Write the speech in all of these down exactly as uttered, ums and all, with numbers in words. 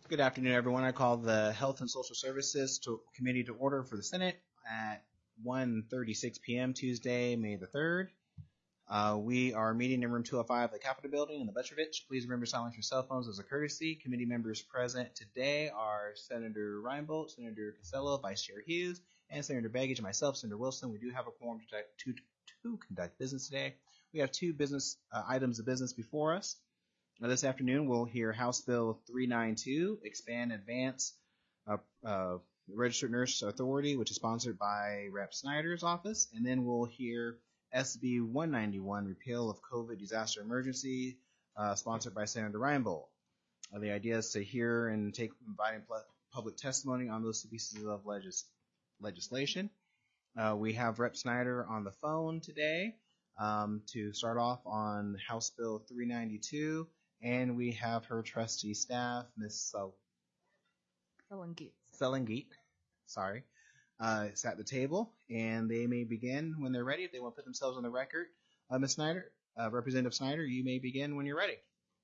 Good afternoon, everyone. I call the Health and Social Services to, Committee to order for the Senate at one thirty-six p.m. Tuesday, May the third. Uh, we are meeting in room two oh five of the Capitol Building in the Petrovich. Please remember to silence your cell phones as a courtesy. Committee members present today are Senator Reinbold, Senator Costello, Vice Chair Hughes, and Senator Begich, and myself, Senator Wilson. We do have a quorum to, to, to conduct business today. We have two business uh, items of business before us. Now, this afternoon, we'll hear House Bill three ninety-two, Expand Advance uh, uh, Registered Nurse Authority, which is sponsored by Representative Snyder's office. And then we'll hear S B one ninety-one, Repeal of COVID Disaster Emergency, uh, sponsored by Senator Reinbold. Uh, the idea is to hear and take inviting public testimony on those two pieces of legis- legislation. Uh, we have Representative Snyder on the phone today um, to start off on House Bill three ninety-two. And we have her trustee staff, Miz Selengit. Selengit, sorry, uh, is at the table, and they may begin when they're ready if they want to put themselves on the record. Uh, Miz Snyder, uh, Representative Snyder, you may begin when you're ready.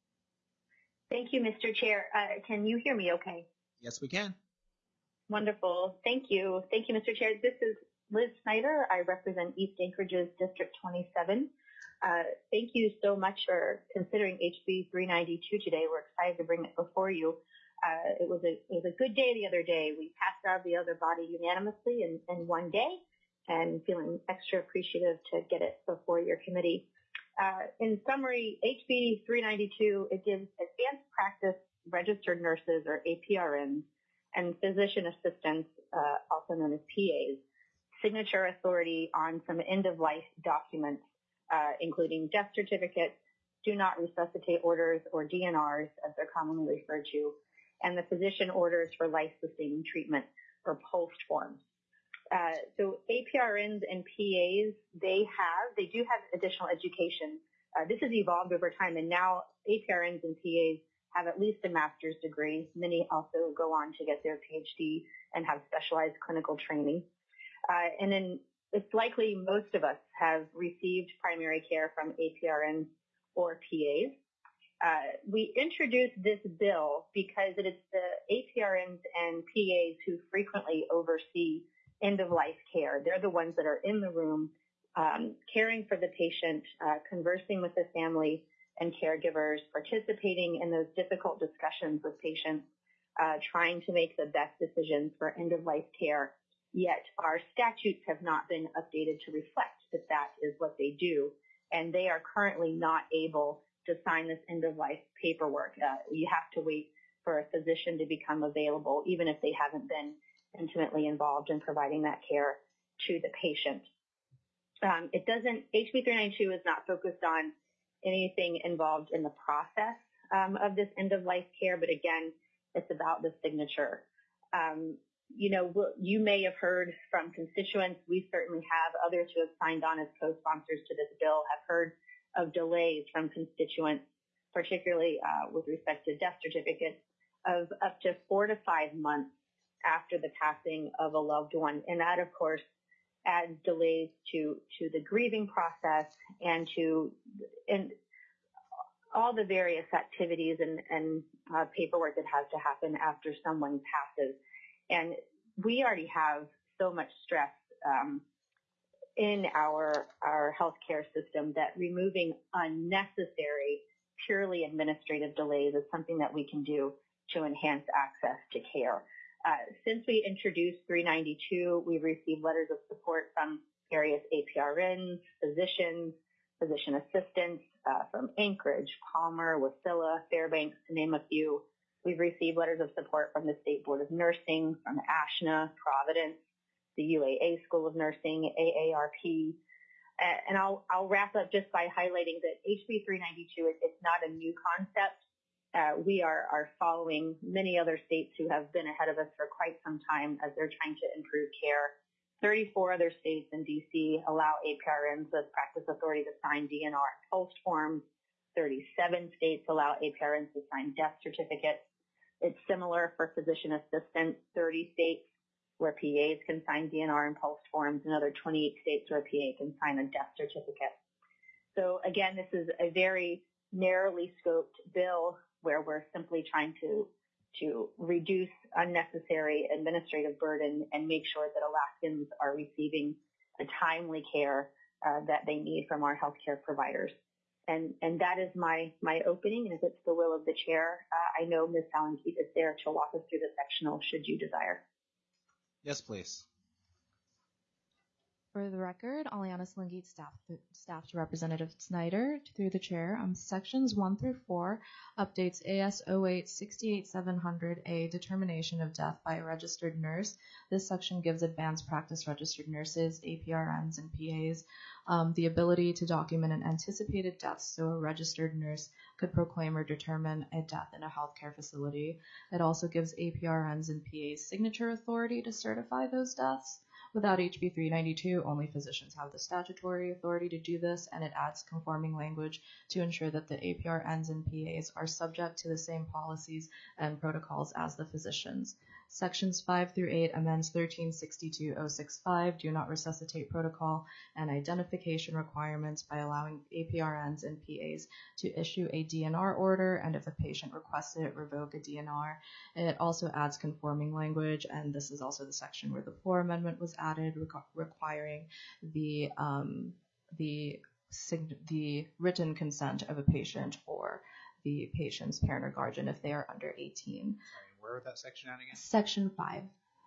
Thank you, Mister Chair. Uh, can you hear me okay? Yes, we can. Wonderful. Thank you. Thank you, Mister Chair. This is Liz Snyder. I represent East Anchorage's District twenty-seven. Uh, thank you so much for considering H B three ninety-two today. We're excited to bring it before you. Uh, it was a it was a good day the other day. We passed out of the other body unanimously in, in one day, and feeling extra appreciative to get it before your committee. Uh, in summary, H B three ninety-two, it gives advanced practice registered nurses, or A P R Ns, and physician assistants, uh, also known as P As, signature authority on some end-of-life documents, Uh, including death certificates, do not resuscitate orders, or D N Rs, as they're commonly referred to, and the physician orders for life-sustaining treatment, or POST forms. Uh, so A P R Ns and P As, they have, they do have additional education. Uh, this has evolved over time, and now A P R Ns and P As have at least a master's degree. Many also go on to get their P H D and have specialized clinical training. Uh, and then it's likely most of us have received primary care from A P R Ns or P As. Uh, we introduced this bill because it is the A P R Ns and P As who frequently oversee end-of-life care. They're the ones that are in the room, um, caring for the patient, uh, conversing with the family and caregivers, participating in those difficult discussions with patients, uh, trying to make the best decisions for end-of-life care. Yet our statutes have not been updated to reflect that that is what they do, and they are currently not able to sign this end-of-life paperwork. Uh, you have to wait for a physician to become available, even if they haven't been intimately involved in providing that care to the patient. Um, it doesn't, H B three ninety-two is not focused on anything involved in the process um, of this end-of-life care, but again, it's about the signature. Um, You know, you may have heard from constituents, we certainly have, others who have signed on as co-sponsors to this bill have heard of delays from constituents, particularly uh, with respect to death certificates, of up to four to five months after the passing of a loved one. And that, of course, adds delays to, to the grieving process and to and all the various activities and, and uh, paperwork that has to happen after someone passes. And we already have so much stress um, in our our healthcare system that removing unnecessary, purely administrative delays is something that we can do to enhance access to care. Uh, since we introduced three ninety-two, we've received letters of support from various A P R Ns, physicians, physician assistants uh, from Anchorage, Palmer, Wasilla, Fairbanks, to name a few. We've received letters of support from the State Board of Nursing, from ASHNA, Providence, the U A A School of Nursing, A A R P. Uh, and I'll, I'll wrap up just by highlighting that H B three ninety-two, it, it's not a new concept. Uh, we are, are following many other states who have been ahead of us for quite some time as they're trying to improve care. thirty-four other states and D C allow A P R Ns as practice authority to sign D N R and POST forms. thirty-seven states allow A P R Ns to sign death certificates. It's similar for physician assistants, thirty states where P As can sign D N R and POST forms, another twenty-eight states where a P A can sign a death certificate. So again, this is a very narrowly scoped bill where we're simply trying to to reduce unnecessary administrative burden and make sure that Alaskans are receiving the timely care uh, that they need from our healthcare providers. And, and that is my, my opening, and if it's the will of the chair, uh, I know Miz Salenkeet is there to walk us through the sectional should you desire. Yes, please. For the record, Aliana Salenkeet, staff, staff to Representative Snyder, through the chair, um, sections one through four updates A S oh eight sixty-eight seven hundred A, determination of death by a registered nurse. This section gives advanced practice registered nurses, A P R Ns, and P As um, the ability to document an anticipated death, so a registered nurse could proclaim or determine a death in a healthcare facility. It also gives A P R Ns and P As signature authority to certify those deaths. Without H B three ninety-two, only physicians have the statutory authority to do this, and it adds conforming language to ensure that the A P R Ns and P As are subject to the same policies and protocols as the physicians. Sections five through eight amends thirteen sixty-two oh sixty-five, do not resuscitate protocol, and identification requirements by allowing A P R Ns and P As to issue a D N R order, and if a patient requests it, revoke a D N R. It also adds conforming language, and this is also the section where the floor amendment was added, requ- requiring the um, the sig- the written consent of a patient or the patient's parent or guardian if they are under eighteen. Sorry, where was that section at again? Section five.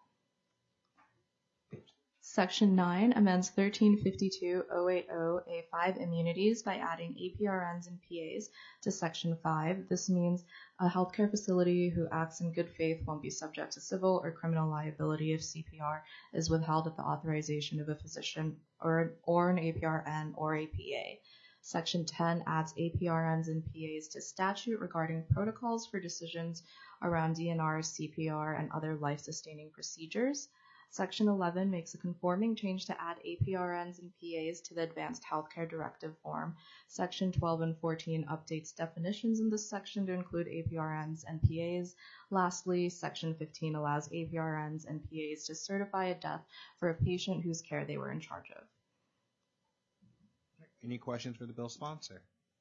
Section nine amends thirteen fifty-two oh eighty A five immunities by adding A P R Ns and P As to Section five. This means a healthcare facility who acts in good faith won't be subject to civil or criminal liability if C P R is withheld at the authorization of a physician or, or an A P R N or a P A. Section ten adds A P R Ns and P As to statute regarding protocols for decisions around D N R, C P R, and other life-sustaining procedures. Section eleven makes a conforming change to add A P R Ns and P As to the Advanced Healthcare Directive form. Section twelve and fourteen updates definitions in this section to include A P R Ns and P As. Lastly, Section fifteen allows A P R Ns and P As to certify a death for a patient whose care they were in charge of. Any questions for the bill sponsor?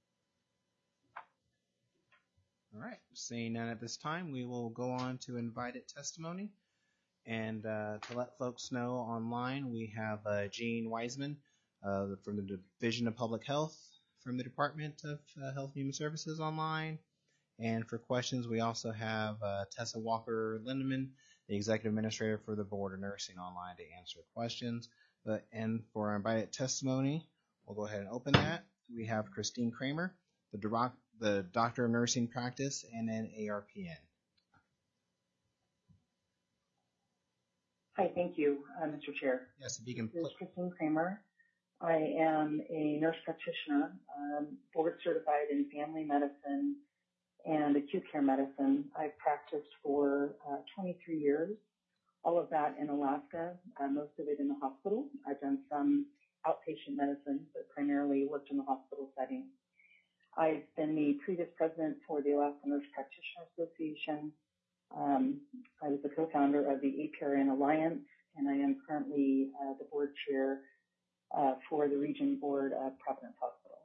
All right, seeing none at this time, we will go on to invited testimony. And uh, to let folks know online, we have uh, Jean Wiseman uh, from the Division of Public Health from the Department of uh, Health and Human Services online. And for questions, we also have uh, Tessa Walker Lindeman, the Executive Administrator for the Board of Nursing online to answer questions. But and for our invited testimony, we'll go ahead and open that. We have Christine Kramer, the, doc- the Doctor of Nursing Practice and an A R P N. Hi, thank you, uh, Mister Chair. Yes, if you can. This is Christine Kramer. I am a nurse practitioner, um, board certified in family medicine and acute care medicine. I've practiced for uh, twenty-three years, all of that in Alaska, uh, most of it in the hospital. I've done some outpatient medicine, but primarily worked in the hospital setting. I've been the previous president for the Alaska Nurse Practitioner Association. Um, I was the co-founder of the A P R N Alliance, and I am currently uh, the board chair uh, for the Region Board of Providence Hospital.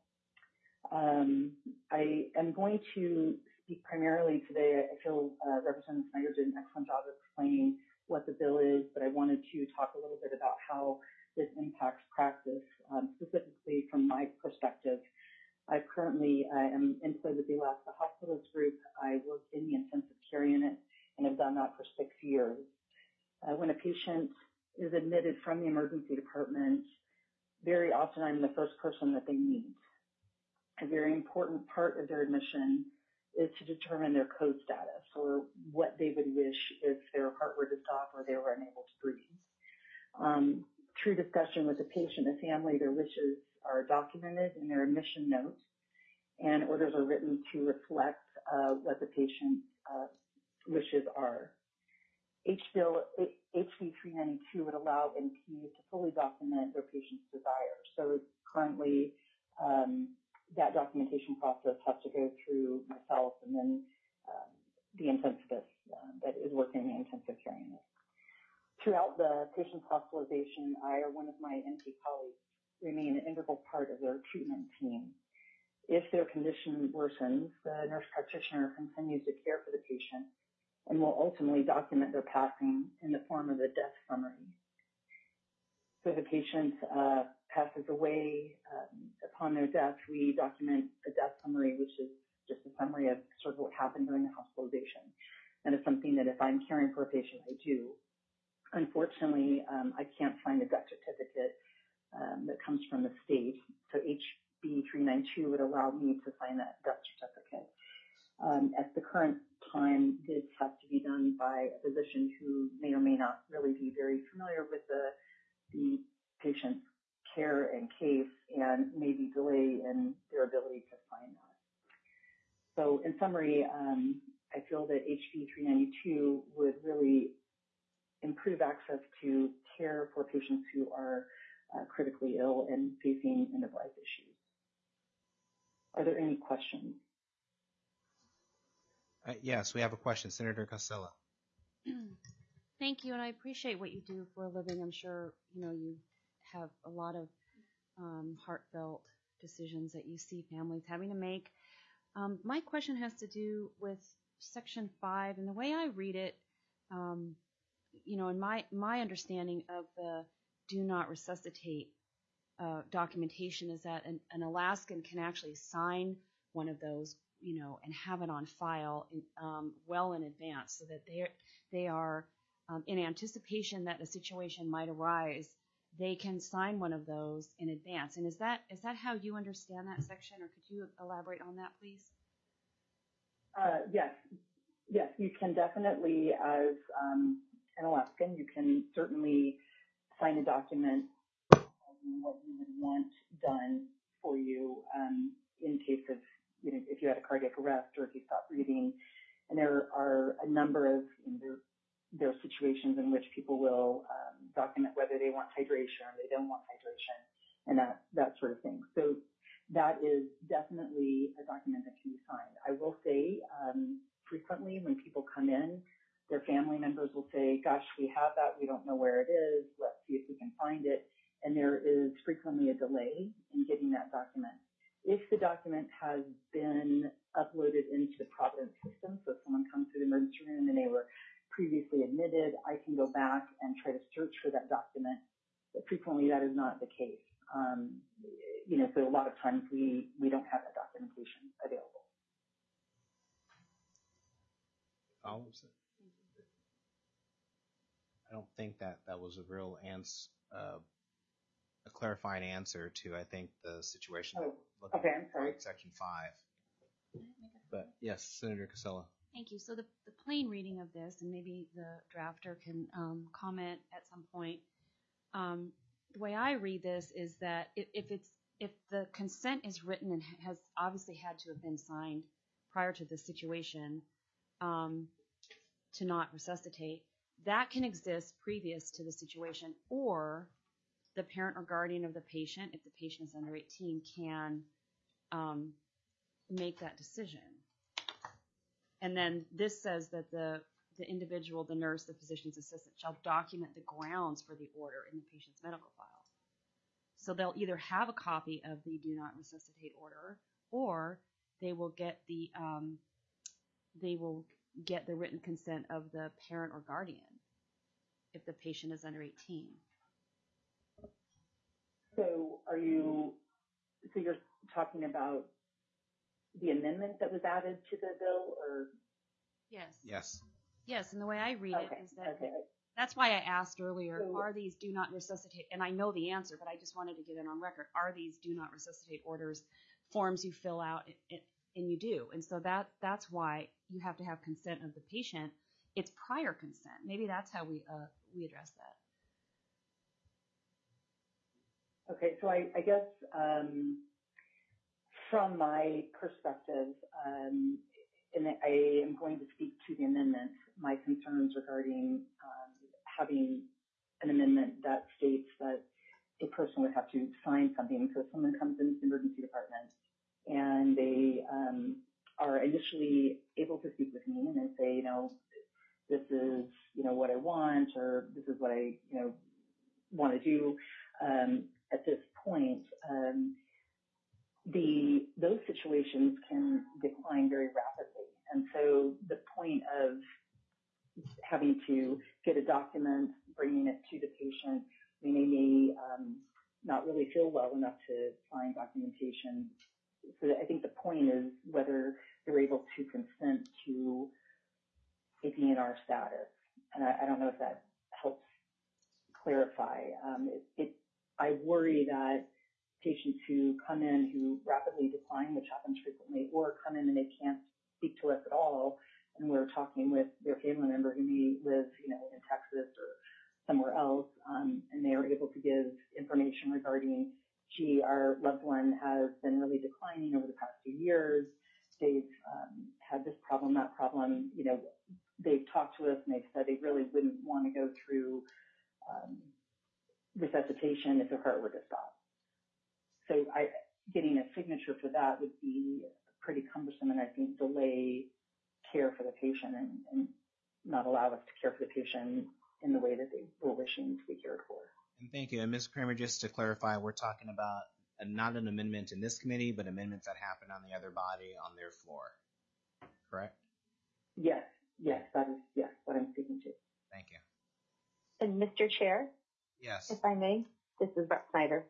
Um, I am going to speak primarily today. I feel uh, Representative Snyder did an excellent job of explaining what the bill is, but I wanted to talk a little bit about how this impacts practice, um, specifically from my perspective. I currently uh, am employed with the Alaska Hospitals Group. I work in the intensive care unit and have done that for six years. Uh, when a patient is admitted from the emergency department, very often I'm the first person that they meet. A very important part of their admission is to determine their code status, or what they would wish if their heart were to stop or they were unable to breathe. Um, through discussion with the patient and family, their wishes are documented in their admission note, and orders are written to reflect uh, what the patient's uh, wishes are. H B three ninety-two would allow N Ps to fully document their patient's desires. So currently, um, that documentation process has to go through myself and then um, the intensivist uh, that is working in the intensive care unit. Throughout the patient's hospitalization, I or one of my N P colleagues remain an integral part of their treatment team. If their condition worsens, the nurse practitioner continues to care for the patient and and will ultimately document their passing in the form of a death summary. So if a patient uh, passes away um, upon their death, we document a death summary, which is just a summary of sort of what happened during the hospitalization. And it's something that if I'm caring for a patient, I do. Unfortunately, um, I can't find a death certificate um, that comes from the state. So H B three ninety-two would allow me to sign that death certificate. Um, at the current time, this has to be done by a physician who may or may not really be very familiar with the, the patient's care and case and may be delay in their ability to sign that. So in summary, um, I feel that H B three ninety-two would really improve access to care for patients who are uh, critically ill and facing end-of-life issues. Are there any questions? Uh, yes, we have a question. Senator Costello. Thank you, and I appreciate what you do for a living. I'm sure you know you have a lot of um, heartfelt decisions that you see families having to make. Um, my question has to do with Section five, and the way I read it, um, you know, in my my understanding of the do not resuscitate uh, documentation is that an, an Alaskan can actually sign one of those, you know, and have it on file in, um, well in advance, so that they they are um, in anticipation that a situation might arise. They can sign one of those in advance. And is that is that how you understand that section, or could you elaborate on that, please? Uh, yes, yes, you can definitely, as um, an Alaskan, you can certainly sign a document what you would want done for you um, in case of, you know, if you had a cardiac arrest or if you stopped breathing. And there are a number of, you know, there, there are situations in which people will um, document whether they want hydration or they don't want hydration and that, that sort of thing. So that is definitely a document that can be signed. I will say um, frequently when people come in, their family members will say, gosh, we have that, we don't know where it is, let's see if we can find it. And there is frequently a delay in getting that document. If the document has been uploaded into the Providence system, so if someone comes to the emergency room and they were previously admitted, I can go back and try to search for that document. But frequently that is not the case. Um, you know, so a lot of times we, we don't have that documentation available. Follow-up. I don't think that that was a real answer, uh, a clarifying answer to, I think, the situation. Oh, looking okay, I'm sorry. at Section five. But yes, Senator Casella. Thank you. So the, the plain reading of this, and maybe the drafter can um, comment at some point. Um, the way I read this is that if, if it's if the consent is written and has obviously had to have been signed prior to the situation um, to not resuscitate, that can exist previous to the situation, or the parent or guardian of the patient, if the patient is under eighteen, can um, make that decision. And then this says that the, the individual, the nurse, the physician's assistant, shall document the grounds for the order in the patient's medical file. So they'll either have a copy of the do not resuscitate order, or they will get the um, they will get the written consent of the parent or guardian if the patient is under eighteen. So are you, so you're talking about the amendment that was added to the bill, or? Yes. Yes. Yes, and the way I read Okay, it is that okay. that's why I asked earlier, So- are these do not resuscitate, and I know the answer, but I just wanted to get it on record, are these do not resuscitate orders forms you fill out, and, and you do, and so that that's why you have to have consent of the patient. It's prior consent. Maybe that's how we uh, we address that. Okay, so I, I guess um, from my perspective, um, and I am going to speak to the amendment, my concerns regarding um, having an amendment that states that a person would have to sign something. So if someone comes into the emergency department and they um, are initially able to speak with me and they say, you know, this is, you know, what I want, or this is what I, you know, want to do. Um, at this point, um, the those situations can decline very rapidly. And so the point of having to get a document, bringing it to the patient. I mean, they may um, not really feel well enough to sign documentation. So I think the point is whether they're able to consent to a D N R status. And I, I don't know if that helps clarify. Um, it, it, I worry that patients who come in who rapidly decline, which happens frequently, or come in and they can't speak to us at all, and we're talking with their family member who may live, you know, in Texas or somewhere else, um, and they are able to give information regarding, gee, our loved one has been really declining over the past few years. They've um, had this problem, that problem. You know, they've talked to us and they've said they really wouldn't want to go through um, resuscitation if their heart were to stop. So I, getting a signature for that would be pretty cumbersome and I think delay care for the patient and, and not allow us to care for the patient in the way that they were wishing to be cared for. And thank you. And Miz Kramer, just to clarify, we're talking about a, not an amendment in this committee, but amendments that happen on the other body on their floor. Correct? Yes, yes, that is, yes, what I'm speaking to. Thank you. And Mister Chair, Yes. if I may, this is Rep Snyder.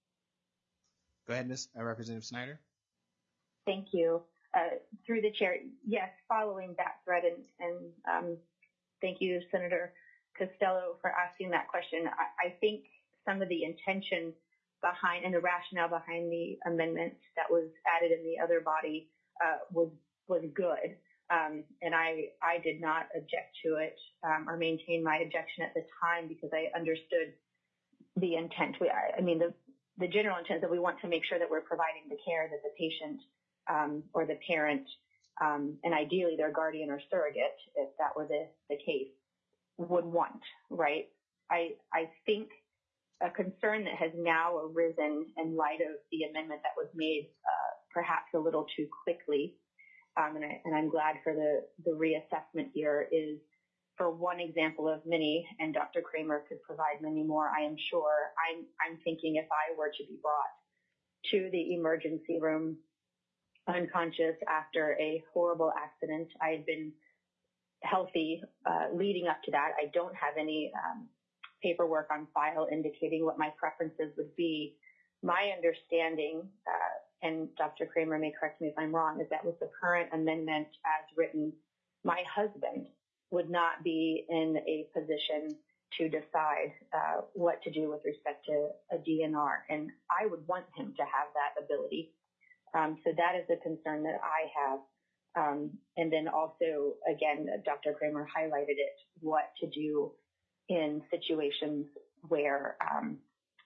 Go ahead, Miz Uh, Representative Snyder. Thank you. Uh, through the chair, yes, following that thread, and, and um, thank you, Senator Costello, for asking that question. I, I think some of the intention behind and the rationale behind the amendment that was added in the other body uh, was was good, um, and I I did not object to it um, or maintain my objection at the time because I understood the intent. We, I, I mean the the general intent that we want to make sure that we're providing the care that the patient um, or the parent um, and ideally their guardian or surrogate, if that were the, the case, would want, right? I, I think a concern that has now arisen in light of the amendment that was made uh, perhaps a little too quickly, um, and, I, and I'm glad for the, the reassessment here, is for one example of many, and Doctor Kramer could provide many more, I am sure. I'm, I'm thinking if I were to be brought to the emergency room unconscious after a horrible accident, I had been healthy uh, leading up to that. I don't have any um, paperwork on file indicating what my preferences would be. My understanding, uh, and Doctor Kramer may correct me if I'm wrong, is that with the current amendment as written, my husband would not be in a position to decide uh, what to do with respect to a D N R, and I would want him to have that ability. Um, so that is a concern that I have. Um, and then also, again, Doctor Kramer highlighted it, what to do in situations where um,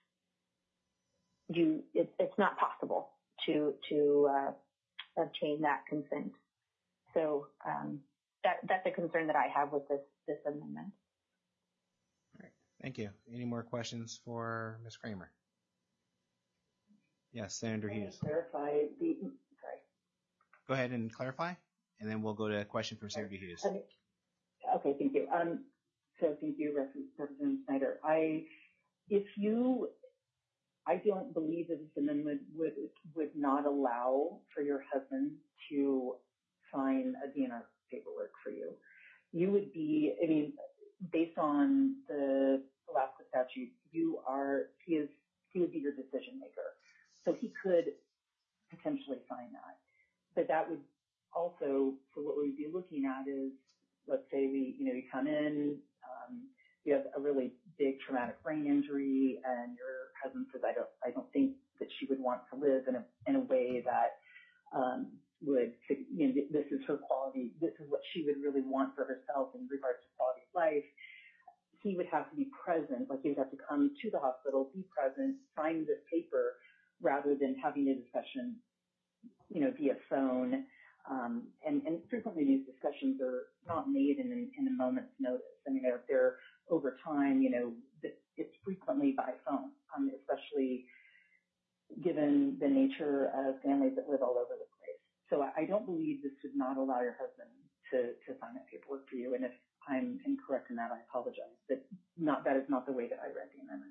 you it, it's not possible to to uh, obtain that consent. So um, that that's a concern that I have with this this amendment. All right. Thank you. Any more questions for Miz Kramer? Yes, Senator Hughes. Clarify the, sorry. Go ahead and clarify, and then we'll go to a question from Senator Hughes. Okay, okay thank you. Um, so thank you, Representative Snyder. I, if you, I don't believe that this amendment would would not allow for your husband to sign a D N R paperwork for you. You would be, I mean, based on the Alaska statute, you are, he is, he would be your decision maker. So he could potentially sign that. But that would also, so what we'd be looking at is, let's say we, you know, you come in, um, you have a really big traumatic brain injury, and your husband says, I don't, I don't think that she would want to live in a, in a way that, um, would, you know, this is her quality, this is what she would really want for herself in regards to quality of life. He would have to be present, like he would have to come to the hospital, be present, sign this paper, rather than having a discussion, you know, via phone. Um, and, and frequently these discussions are not made in, in a moment's notice. I mean, they're, they're over time, you know, it's frequently by phone, um, especially given the nature of families that live all over the place. So I, I don't believe this would not allow your husband to, to sign that paperwork for you. And if I'm incorrect in that, I apologize. But not, that is not the way that I read the amendment.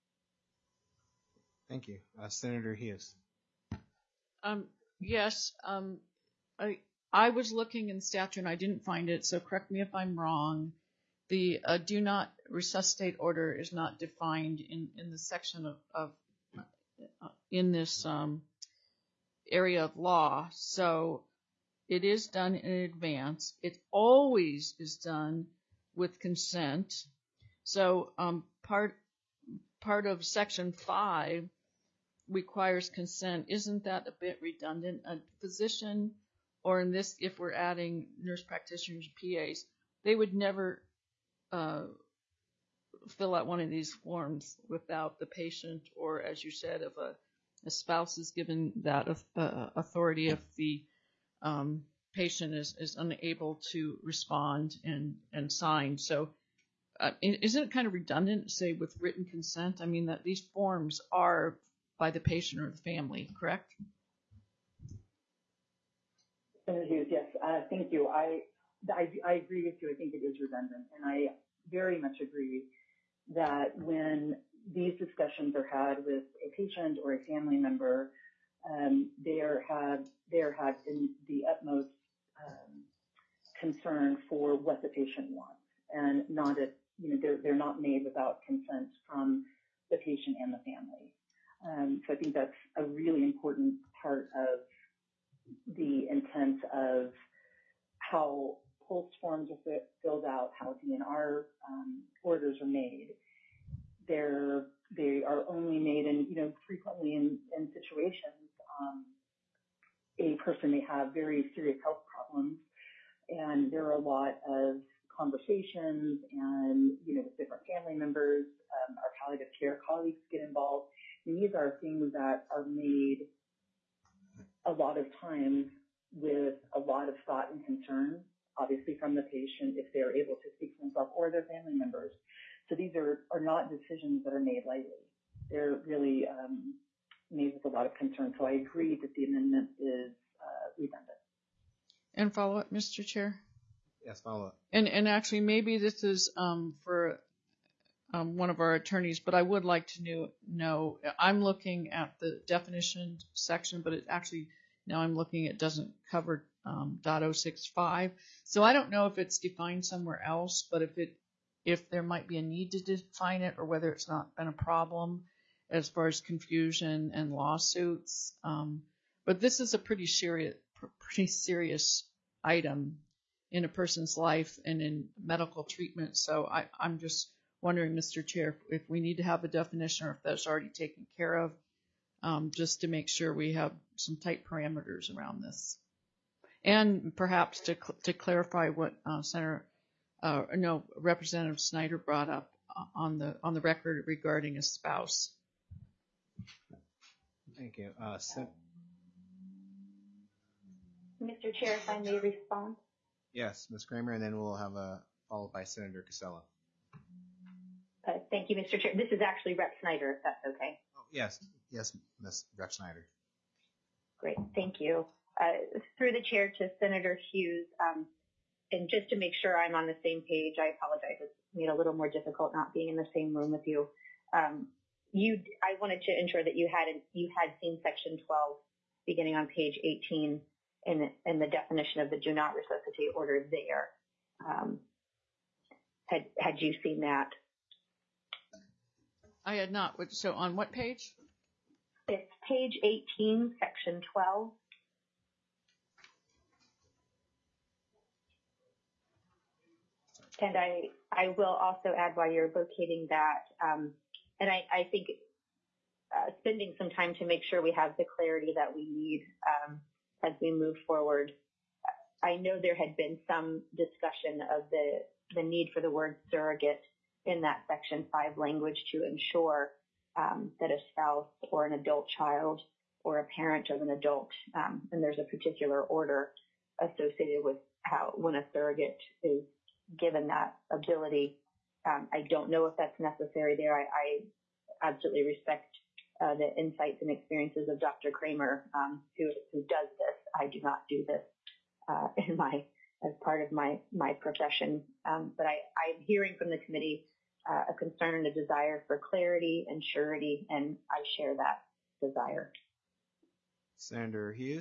Thank you. Uh, Senator Hughes. Um, yes, um, I, I was looking in statute and I didn't find it, so correct me if I'm wrong. the uh, do not resuscitate order is not defined in, in the section of, of uh, in this um, area of law. So it is done in advance. It always is done with consent. So um, part part of section five requires consent. Isn't that a bit redundant? A physician, or in this, if we're adding nurse practitioners, P As, they would never uh, fill out one of these forms without the patient, or as you said, if a, a spouse is given that uh, authority, if the um, patient is, is unable to respond and, and sign. So uh, isn't it kind of redundant to say with written consent? I mean, that these forms are by the patient or the family, correct? Senator Hughes, yes, uh, thank you. I, I, I agree with you. I think it is redundant, and I very much agree that when these discussions are had with a patient or a family member, um, they are had they are had in the utmost um, concern for what the patient wants, and not a, you know they're they're not made without consent from the patient and the family. Um, so I think that's a really important part of the intent of how PULSE forms are fi- filled out, how D N R um, orders are made. They're, they are only made in, you know, frequently in, in situations, um, a person may have very serious health problems, and there are a lot of conversations and, you know, with different family members, um, our palliative care colleagues get involved. And these are things that are made a lot of times with a lot of thought and concern, obviously from the patient if they're able to speak for themselves, or their family members. So these are, are not decisions that are made lightly. They're really um, made with a lot of concern. So I agree that the amendment is uh, redundant. And follow up, Mister Chair? Yes, follow up. And, and actually, maybe this is um, for um, one of our attorneys, but I would like to know, know, I'm looking at the definition section, but it actually, now I'm looking, it doesn't cover um, .oh six five. So I don't know if it's defined somewhere else, but if it, if there might be a need to define it, or whether it's not been a problem as far as confusion and lawsuits. Um, but this is a pretty serious, pretty serious item in a person's life and in medical treatment. So I, I'm just wondering, Mister Chair, if we need to have a definition or if that's already taken care of, um, just to make sure we have some tight parameters around this. And perhaps to, cl- to clarify what uh, Senator, uh, no, Representative Snyder brought up on the on the record regarding a spouse. Thank you. Uh, Sen- Mister Chair, if I may respond. yes, Miz Kramer, and then we'll have a followed by Senator Casella. Uh, thank you, Mister Chair. This is actually Rep Snyder, if that's okay. Oh, yes, yes, Miz Rep Snyder. Great, thank you. Uh, through the chair to Senator Hughes, um, and just to make sure I'm on the same page, I apologize. It's made a little more difficult not being in the same room with you. Um, you, I wanted to ensure that you had you had seen Section twelve, beginning on page eighteen, in, in the definition of the do not resuscitate order there. Um, had had you seen that? I had not. So on what page? It's page eighteen, section twelve. And I, I will also add, while you're locating that, um, and I, I think uh, spending some time to make sure we have the clarity that we need um, as we move forward. I know there had been some discussion of the, the need for the word surrogate in that section five language to ensure um, that a spouse or an adult child or a parent of an adult, um, and there's a particular order associated with how when a surrogate is given that ability. Um, I don't know if that's necessary there. I, I absolutely respect uh, the insights and experiences of Doctor Kramer, um, who, who does this. I do not do this uh, in my as part of my my profession. Um, but I, I'm hearing from the committee uh, a concern and a desire for clarity and surety, and I share that desire. Senator Hughes?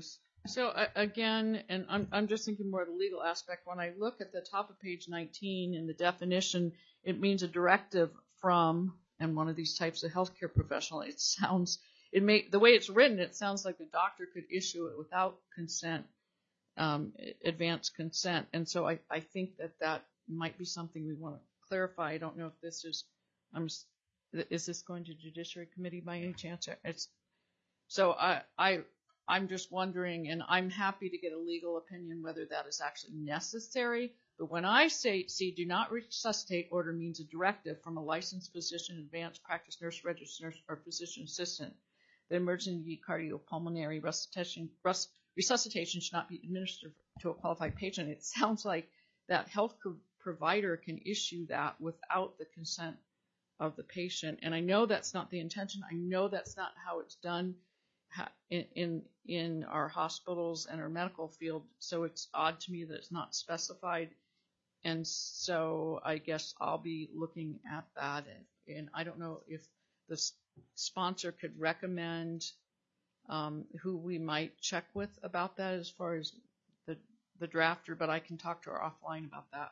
So uh, again, and I'm, I'm just thinking more of the legal aspect. When I look at the top of page nineteen in the definition, it means a directive from, and one of these types of healthcare professional. It sounds, it may, the way it's written, it sounds like the doctor could issue it without consent, um, advance consent. And so I, I think that that might be something we want to clarify. I don't know if this is, I'm, is this going to Judiciary Committee by any chance? It's, so I, I, I'm just wondering, and I'm happy to get a legal opinion whether that is actually necessary. But when I say, see, do not resuscitate order means a directive from a licensed physician, advanced practice nurse, registered nurse, or physician assistant. The emergency cardiopulmonary resuscitation, resuscitation should not be administered to a qualified patient. It sounds like that health provider can issue that without the consent of the patient. And I know that's not the intention. I know that's not how it's done in, in in our hospitals and our medical field, so it's odd to me that it's not specified. And so I guess I'll be looking at that, and, and I don't know if the sponsor could recommend um, who we might check with about that as far as the the drafter, but I can talk to her offline about that.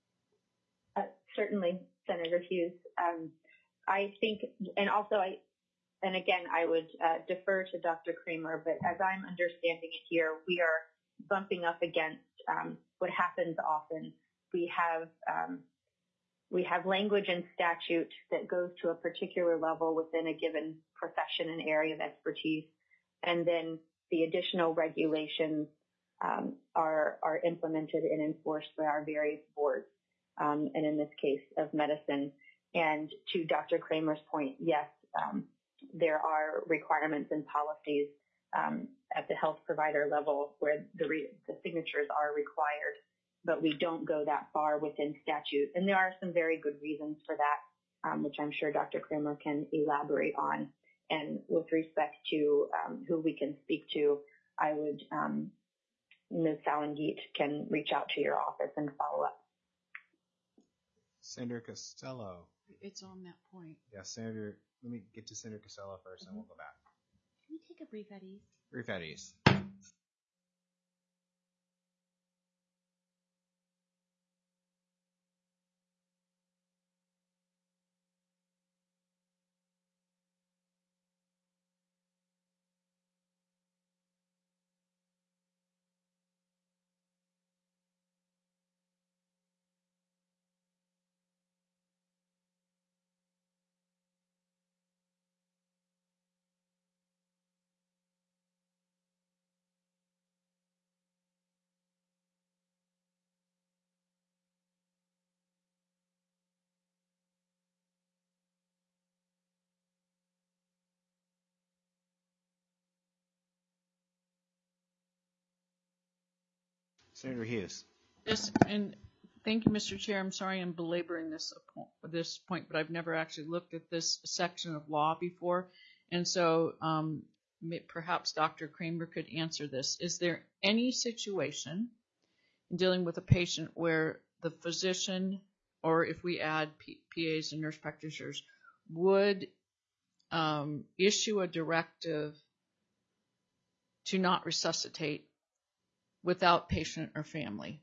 Uh, certainly, Senator Hughes. Um, I think, and also I. And again, I would uh, defer to Doctor Kramer, but as I'm understanding it here, we are bumping up against um, what happens often. We have um, we have language and statute that goes to a particular level within a given profession and area of expertise, and then the additional regulations um, are are implemented and enforced by our various boards, um, and in this case of medicine. And to Doctor Kramer's point, yes. Um, There are requirements and policies um, at the health provider level where the, re- the signatures are required, but we don't go that far within statute. And there are some very good reasons for that, um, which I'm sure Doctor Kramer can elaborate on. And with respect to um, who we can speak to, I would, um, Miz Salengeet can reach out to your office and follow up. Senator Costello. It's on that point. Yeah, Senator. Let me get to Senator Costello first, mm-hmm. and we'll go back. Can we take a brief at ease? Brief at ease. Senator Hughes. Yes, and thank you, Mister Chair. I'm sorry I'm belaboring this this point, but I've never actually looked at this section of law before, and so um, perhaps Doctor Kramer could answer this. Is there any situation in dealing with a patient where the physician, or if we add P- PAs and nurse practitioners, would um, issue a directive to not resuscitate without patient or family?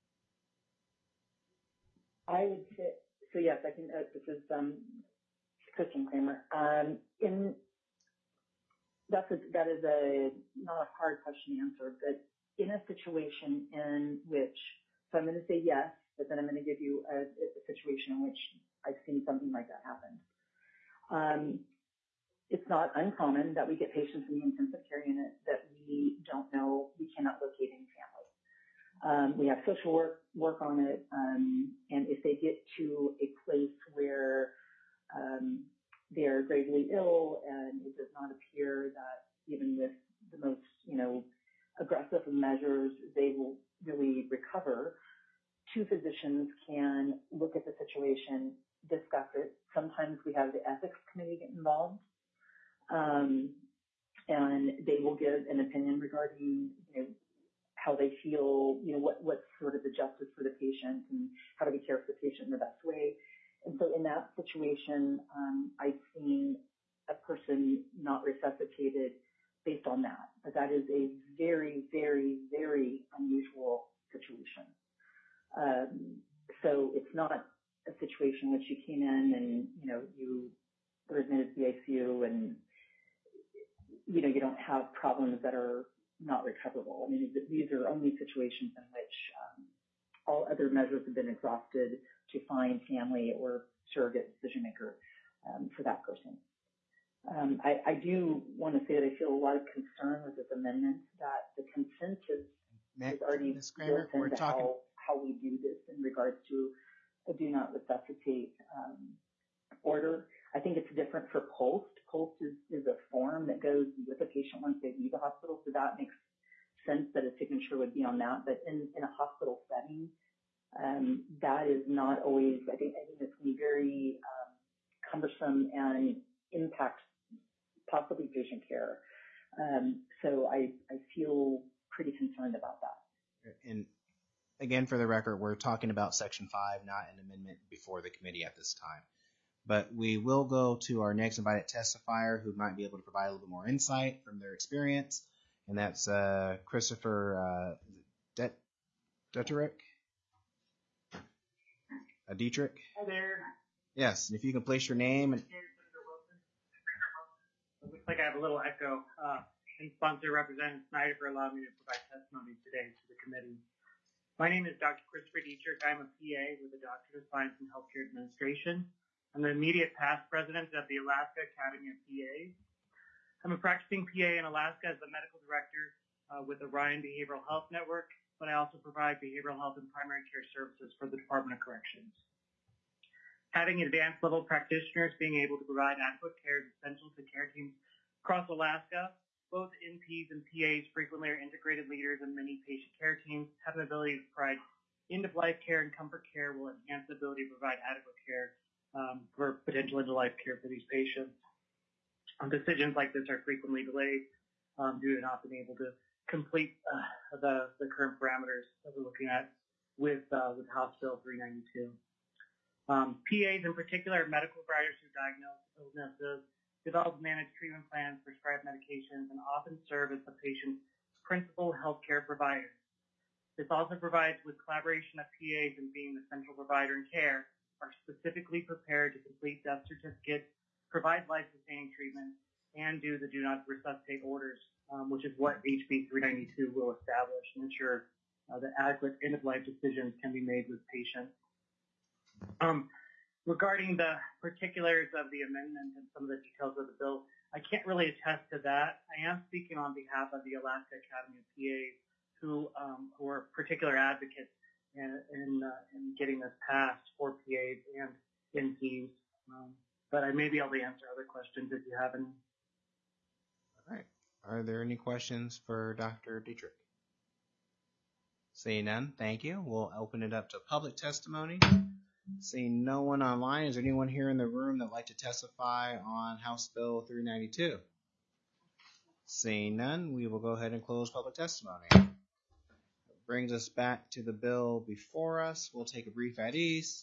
I would say, so yes, I can, uh, this is um, Kristen Kramer. Um, in, that's a, that is a, not a hard question to answer, but in a situation in which, so I'm going to say yes, but then I'm going to give you a, a situation in which I've seen something like that happen. Um, it's not uncommon that we get patients in the intensive care unit that we don't know, we cannot locate any family. Um, we have social work work on it, um, and if they get to a place where um, they're gravely ill and it does not appear that even with the most, you know, aggressive measures, they will really recover, two physicians can look at the situation, discuss it. Sometimes we have the ethics committee get involved, um, and they will give an opinion regarding, you know, how they feel, you know, what, what's sort of the justice for the patient and how do we care for the patient in the best way. And so in that situation, um, I've seen a person not resuscitated based on that. But that is a very, very, very unusual situation. Um, so it's not a situation in which you came in and, you know, you were admitted to the I C U and, you know, you don't have problems that are not recoverable. I mean, these are only situations in which um, all other measures have been exhausted to find family or surrogate decision maker um, for that person. Um, I, I do want to say that I feel a lot of concern with this amendment that the consent is, is already Miz Kramer, built we're into talking. how, how we do this in regards to a do not resuscitate um, order. I think it's different for POLST. POLST is, is a form that goes with a patient once they leave the hospital, so that makes sense that a signature would be on that. But in, in a hospital setting, um, that is not always, I think, I think it's going to be very um, cumbersome and impact possibly patient care. Um, so I, I feel pretty concerned about that. And again, for the record, we're talking about Section five, not an amendment before the committee at this time. But we will go to our next invited testifier who might be able to provide a little bit more insight from their experience, and that's uh, Christopher uh, Det Detrick? Uh, Dietrich? Hi there. Yes, and if you can place your name and It looks like I have a little echo. Uh, and sponsor Representative Snyder for allowing me to provide testimony today to the committee. My name is Doctor Christopher Dietrich. I'm a P A with a Doctorate of Science in Healthcare Administration. I'm the immediate past president of the Alaska Academy of P As. I'm a practicing P A in Alaska as the medical director uh, with the Ryan Behavioral Health Network, but I also provide behavioral health and primary care services for the Department of Corrections. Having advanced level practitioners being able to provide adequate care is essential to care teams across Alaska. Both N Ps and P As frequently are integrated leaders, and many patient care teams have an ability to provide end-of-life care, and comfort care will enhance the ability to provide adequate care um, for potential end-of-life care for these patients. Um, decisions like this are frequently delayed um, due to not being able to complete uh, the, the current parameters that we're looking at with, uh, with House Bill three ninety-two. Um, P As in particular are medical providers who diagnose illnesses, develop and manage treatment plans, prescribe medications, and often serve as the patient's principal healthcare provider. This also provides with collaboration of P As in being the central provider in care are specifically prepared to complete death certificates, provide life-sustaining treatment, and do the do not resuscitate orders, um, which is what H B three ninety-two will establish and ensure uh, that adequate end-of-life decisions can be made with patients. Um, regarding the particulars of the amendment and some of the details of the bill, I can't really attest to that. I am speaking on behalf of the Alaska Academy of P As who, um, who are particular advocates in, in, uh, in getting this passed for P As and N Ps. Um, but I may be able to answer other questions if you have any. all right. Are there any questions for Doctor Dietrich? Seeing none, thank you. We'll open it up to public testimony. Seeing no one online, is there anyone here in the room that would like to testify on House Bill three ninety-two? Seeing none, we will go ahead and close public testimony. Brings us back to the bill before us. We'll take a brief at ease.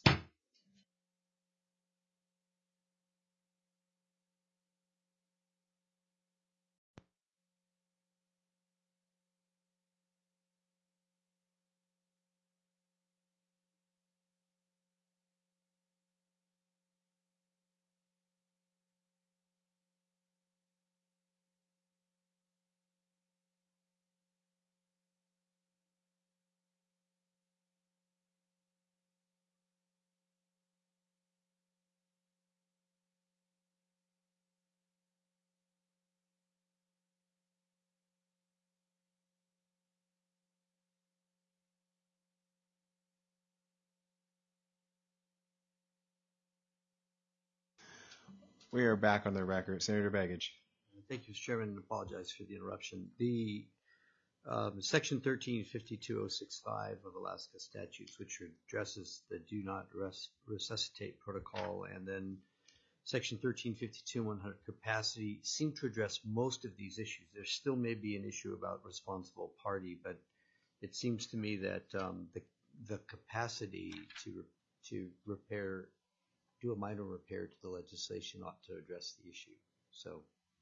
We are back on the record. Senator Begich. Thank you, Mister Chairman. I apologize for the interruption. The um, Section thirteen fifty-two oh sixty-five of Alaska statutes, which addresses the do not res resuscitate protocol, and then Section thirteen fifty-two one hundred capacity, seem to address most of these issues. There still may be an issue about responsible party, but it seems to me that um, the the capacity to to repair, do a minor repair to the legislation ought to address the issue. So I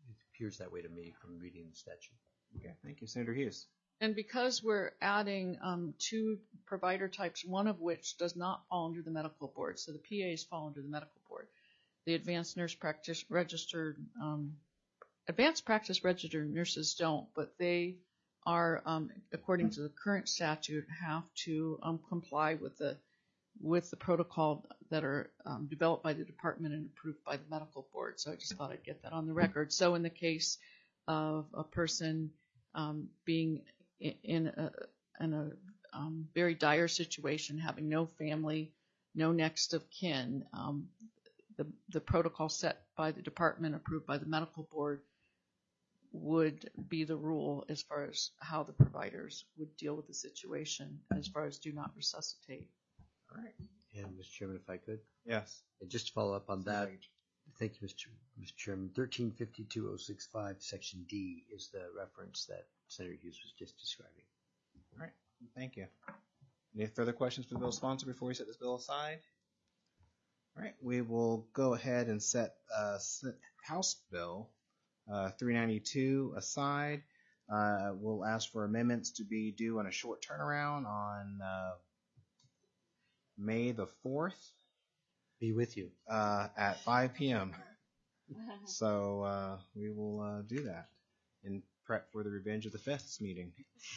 it appears that way to me from reading the statute. Okay, thank you, Senator Hughes. And because we're adding um, two provider types, one of which does not fall under the medical board, so the P As fall under the medical board. The advanced nurse practice registered, um, advanced practice registered nurses don't, but they are, um, according to the current statute, have to um, comply with the with the protocol that are um, developed by the department and approved by the medical board. So I just thought I'd get that on the record. So in the case of a person um, being in a, in a um, very dire situation, having no family, no next of kin, um, the, the protocol set by the department, approved by the medical board, would be the rule as far as how the providers would deal with the situation as far as do not resuscitate. All right. And Mister Chairman, if I could? Yes. And just to follow up on that, thank you, Mister Mister Chairman. thirteen fifty-two oh six five, Section D is the reference that Senator Hughes was just describing. All right. Thank you. Any further questions for the bill sponsor before we set this bill aside? All right. We will go ahead and set uh, House Bill uh, three ninety-two aside. Uh, we'll ask for amendments to be due on a short turnaround on uh, May the fourth. Be with you. Uh, at five p.m. So uh, we will uh, do that in prep for the Revenge of the Fists meeting.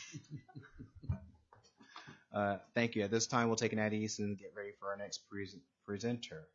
uh, thank you. At this time, we'll take an ad east and get ready for our next pre- presenter.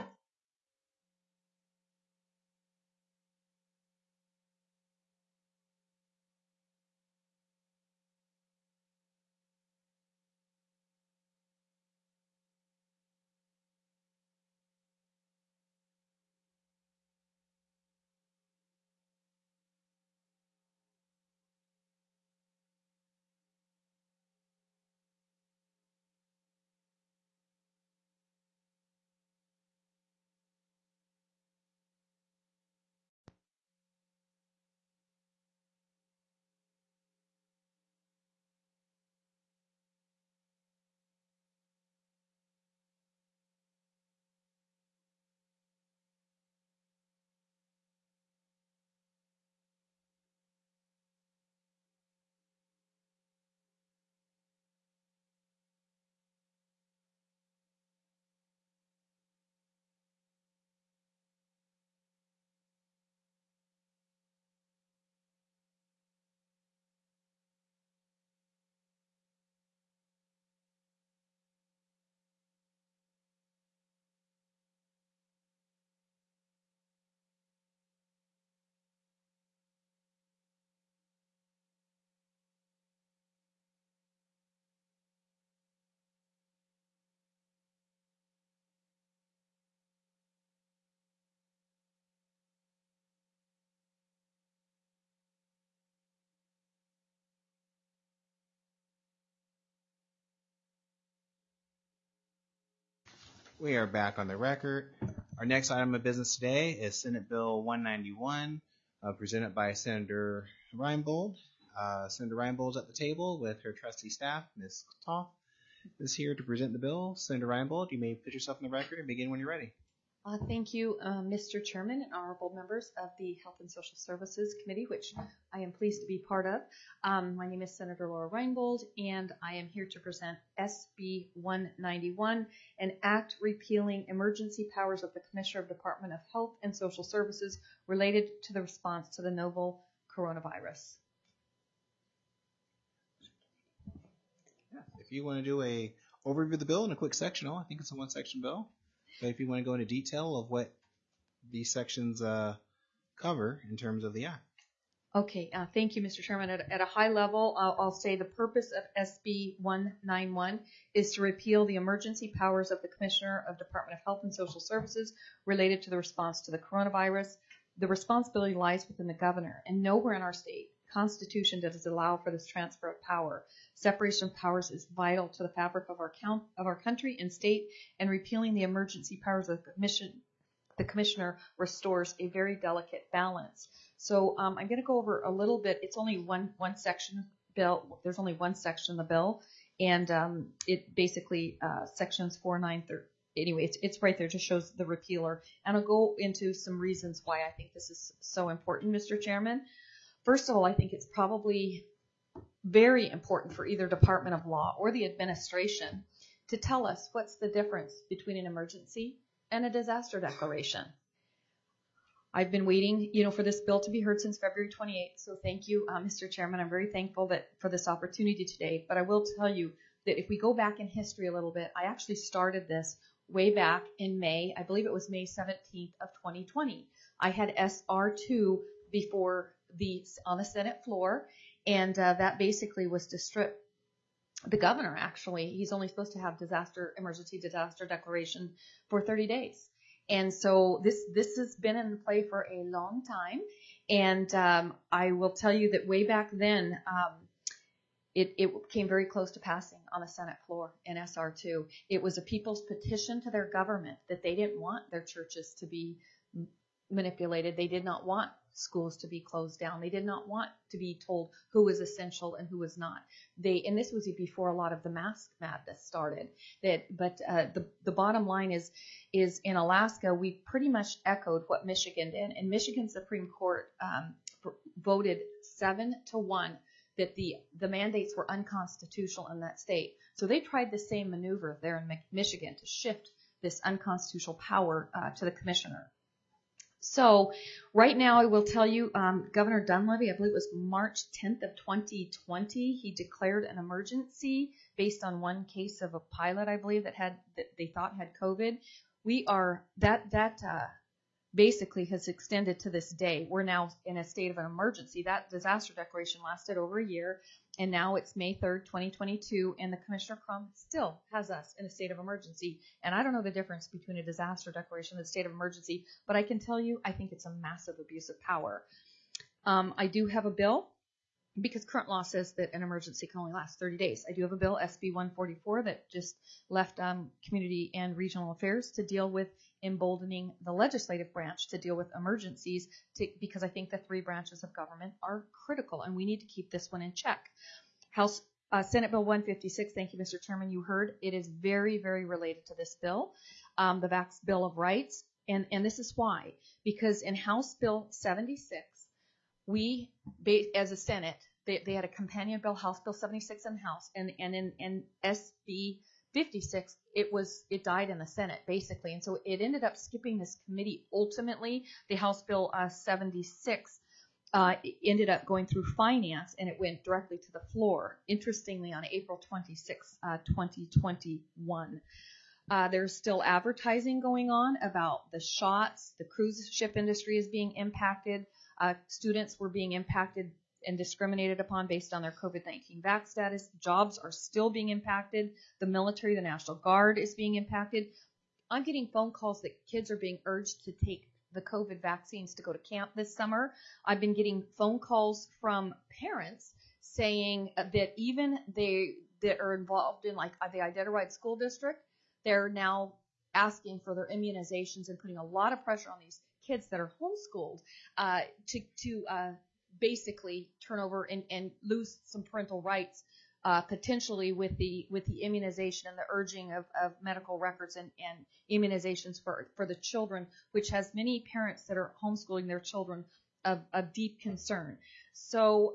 We are back on the record. Our next item of business today is Senate Bill one ninety-one, uh, presented by Senator Reinbold. Uh, Senator Reinbold's at the table with her trusty staff. Miz Toth is here to present the bill. Senator Reinbold, you may put yourself on the record and begin when you're ready. Uh, thank you, uh, Mister Chairman and honorable members of the Health and Social Services Committee, which I am pleased to be part of. Um, my name is Senator Laura Reinbold, and I am here to present S B one ninety-one, an act repealing emergency powers of the Commissioner of Department of Health and Social Services related to the response to the novel coronavirus. Yeah, if you want to do a overview of the bill in a quick sectional, I think it's a one-section bill. But if you want to go into detail of what these sections uh, cover in terms of the act. Okay, uh, thank you, Mister Chairman. At, at a high level, I'll, I'll say the purpose of S B one ninety-one is to repeal the emergency powers of the Commissioner of Department of Health and Social Services related to the response to the coronavirus. The responsibility lies within the governor, and nowhere in our state constitution does allow for this transfer of power. Separation of powers is vital to the fabric of our count, of our country and state, and repealing the emergency powers of the commission, the commissioner restores a very delicate balance. So um, I'm going to go over a little bit. It's only one one section bill. There's only one section in the bill, and um, it basically uh, sections four nine anyway, it's, it's right there. It just shows the repealer. And I'll go into some reasons why I think this is so important, Mister Chairman. First of all, I think it's probably very important for either Department of Law or the administration to tell us what's the difference between an emergency and a disaster declaration. I've been waiting, you know, for this bill to be heard since February twenty-eighth. So thank you, uh, Mister Chairman. I'm very thankful that for this opportunity today. But I will tell you that if we go back in history a little bit, I actually started this way back in May. I believe it was May seventeenth of twenty twenty. I had S R two before the on the Senate floor, and uh, that basically was to strip the governor. Actually, he's only supposed to have disaster emergency disaster declaration for thirty days. And so this this has been in play for a long time, and um, I will tell you that way back then, um, it, it came very close to passing on the Senate floor in S R two. It was a people's petition to their government that they didn't want their churches to be manipulated. They did not want schools to be closed down. They did not want to be told who was essential and who was not. They, and this was before a lot of the mask madness started. That, but uh, the the bottom line is, is in Alaska we pretty much echoed what Michigan did, and Michigan Supreme Court um, voted seven to one that the the mandates were unconstitutional in that state. So they tried the same maneuver there in Michigan to shift this unconstitutional power uh, to the commissioner. So right now I will tell you, um, Governor Dunleavy, I believe it was March tenth of twenty twenty, he declared an emergency based on one case of a pilot, I believe, that had that they thought had COVID. We are that that uh, basically has extended to this day. We're now in a state of an emergency. That disaster declaration lasted over a year, and now it's May third, twenty twenty-two, and the Commissioner Crum still has us in a state of emergency. And I don't know the difference between a disaster declaration and a state of emergency, but I can tell you I think it's a massive abuse of power. Um, I do have a bill, because current law says that an emergency can only last thirty days. I do have a bill, S B one forty-four, that just left um, Community and Regional Affairs to deal with emboldening the legislative branch to deal with emergencies, to, because I think the three branches of government are critical, and we need to keep this one in check. House uh, Senate Bill one fifty-six, thank you, Mister Chairman, you heard, it is very, very related to this bill, um, the Vax Bill of Rights, and, and this is why. Because in House Bill seventy-six, we, as a Senate, they, they had a companion bill, House Bill seventy-six in the House, and, and in, in S B fifty-six, it was it died in the Senate, basically. And so it ended up skipping this committee. Ultimately, the House Bill uh, seventy-six uh, ended up going through Finance, and it went directly to the floor, interestingly, on April twenty-sixth, uh, twenty twenty-one. Uh, there's still advertising going on about the shots. The cruise ship industry is being impacted. Uh, students were being impacted and discriminated upon based on their COVID nineteen vax status. Jobs are still being impacted. The military, the National Guard is being impacted. I'm getting phone calls that kids are being urged to take the COVID vaccines to go to camp this summer. I've been getting phone calls from parents saying that even they that are involved in like the Iditarod School District, they're now asking for their immunizations and putting a lot of pressure on these kids that are homeschooled uh, to to uh, basically turn over and, and lose some parental rights uh, potentially with the with the immunization and the urging of, of medical records and, and immunizations for, for the children, which has many parents that are homeschooling their children of, of deep concern. So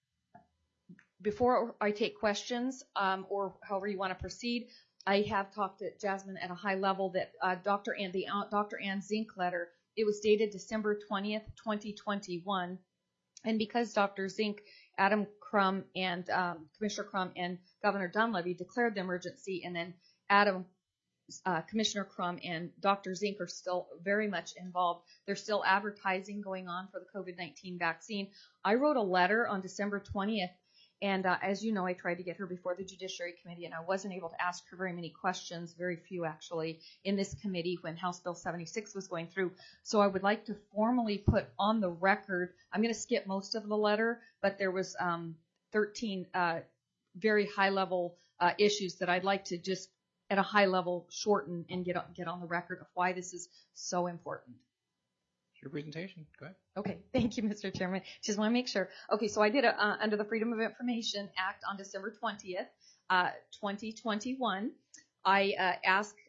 before I take questions um, or however you want to proceed, I have talked to Jasmine at a high level that uh, Doctor Ann, the uh, Doctor Ann Zink letter, it was dated December twentieth, twenty twenty-one. And because Doctor Zink, Adam Crum, and um, Commissioner Crum and Governor Dunleavy declared the emergency, and then Adam, uh, Commissioner Crum, and Doctor Zink are still very much involved. There's still advertising going on for the COVID nineteen vaccine. I wrote a letter on December twentieth, and uh, as you know, I tried to get her before the Judiciary Committee, and I wasn't able to ask her very many questions, very few actually, in this committee when House Bill seventy-six was going through. So I would like to formally put on the record, I'm going to skip most of the letter, but there was um, thirteen uh, very high-level uh, issues that I'd like to just, at a high level, shorten and get, get on the record of why this is so important. Your presentation. Go ahead. Okay, thank you, Mister Chairman. Just want to make sure. Okay, so I did a, uh, under the Freedom of Information Act on December twentieth, uh, twenty twenty-one. I uh, asked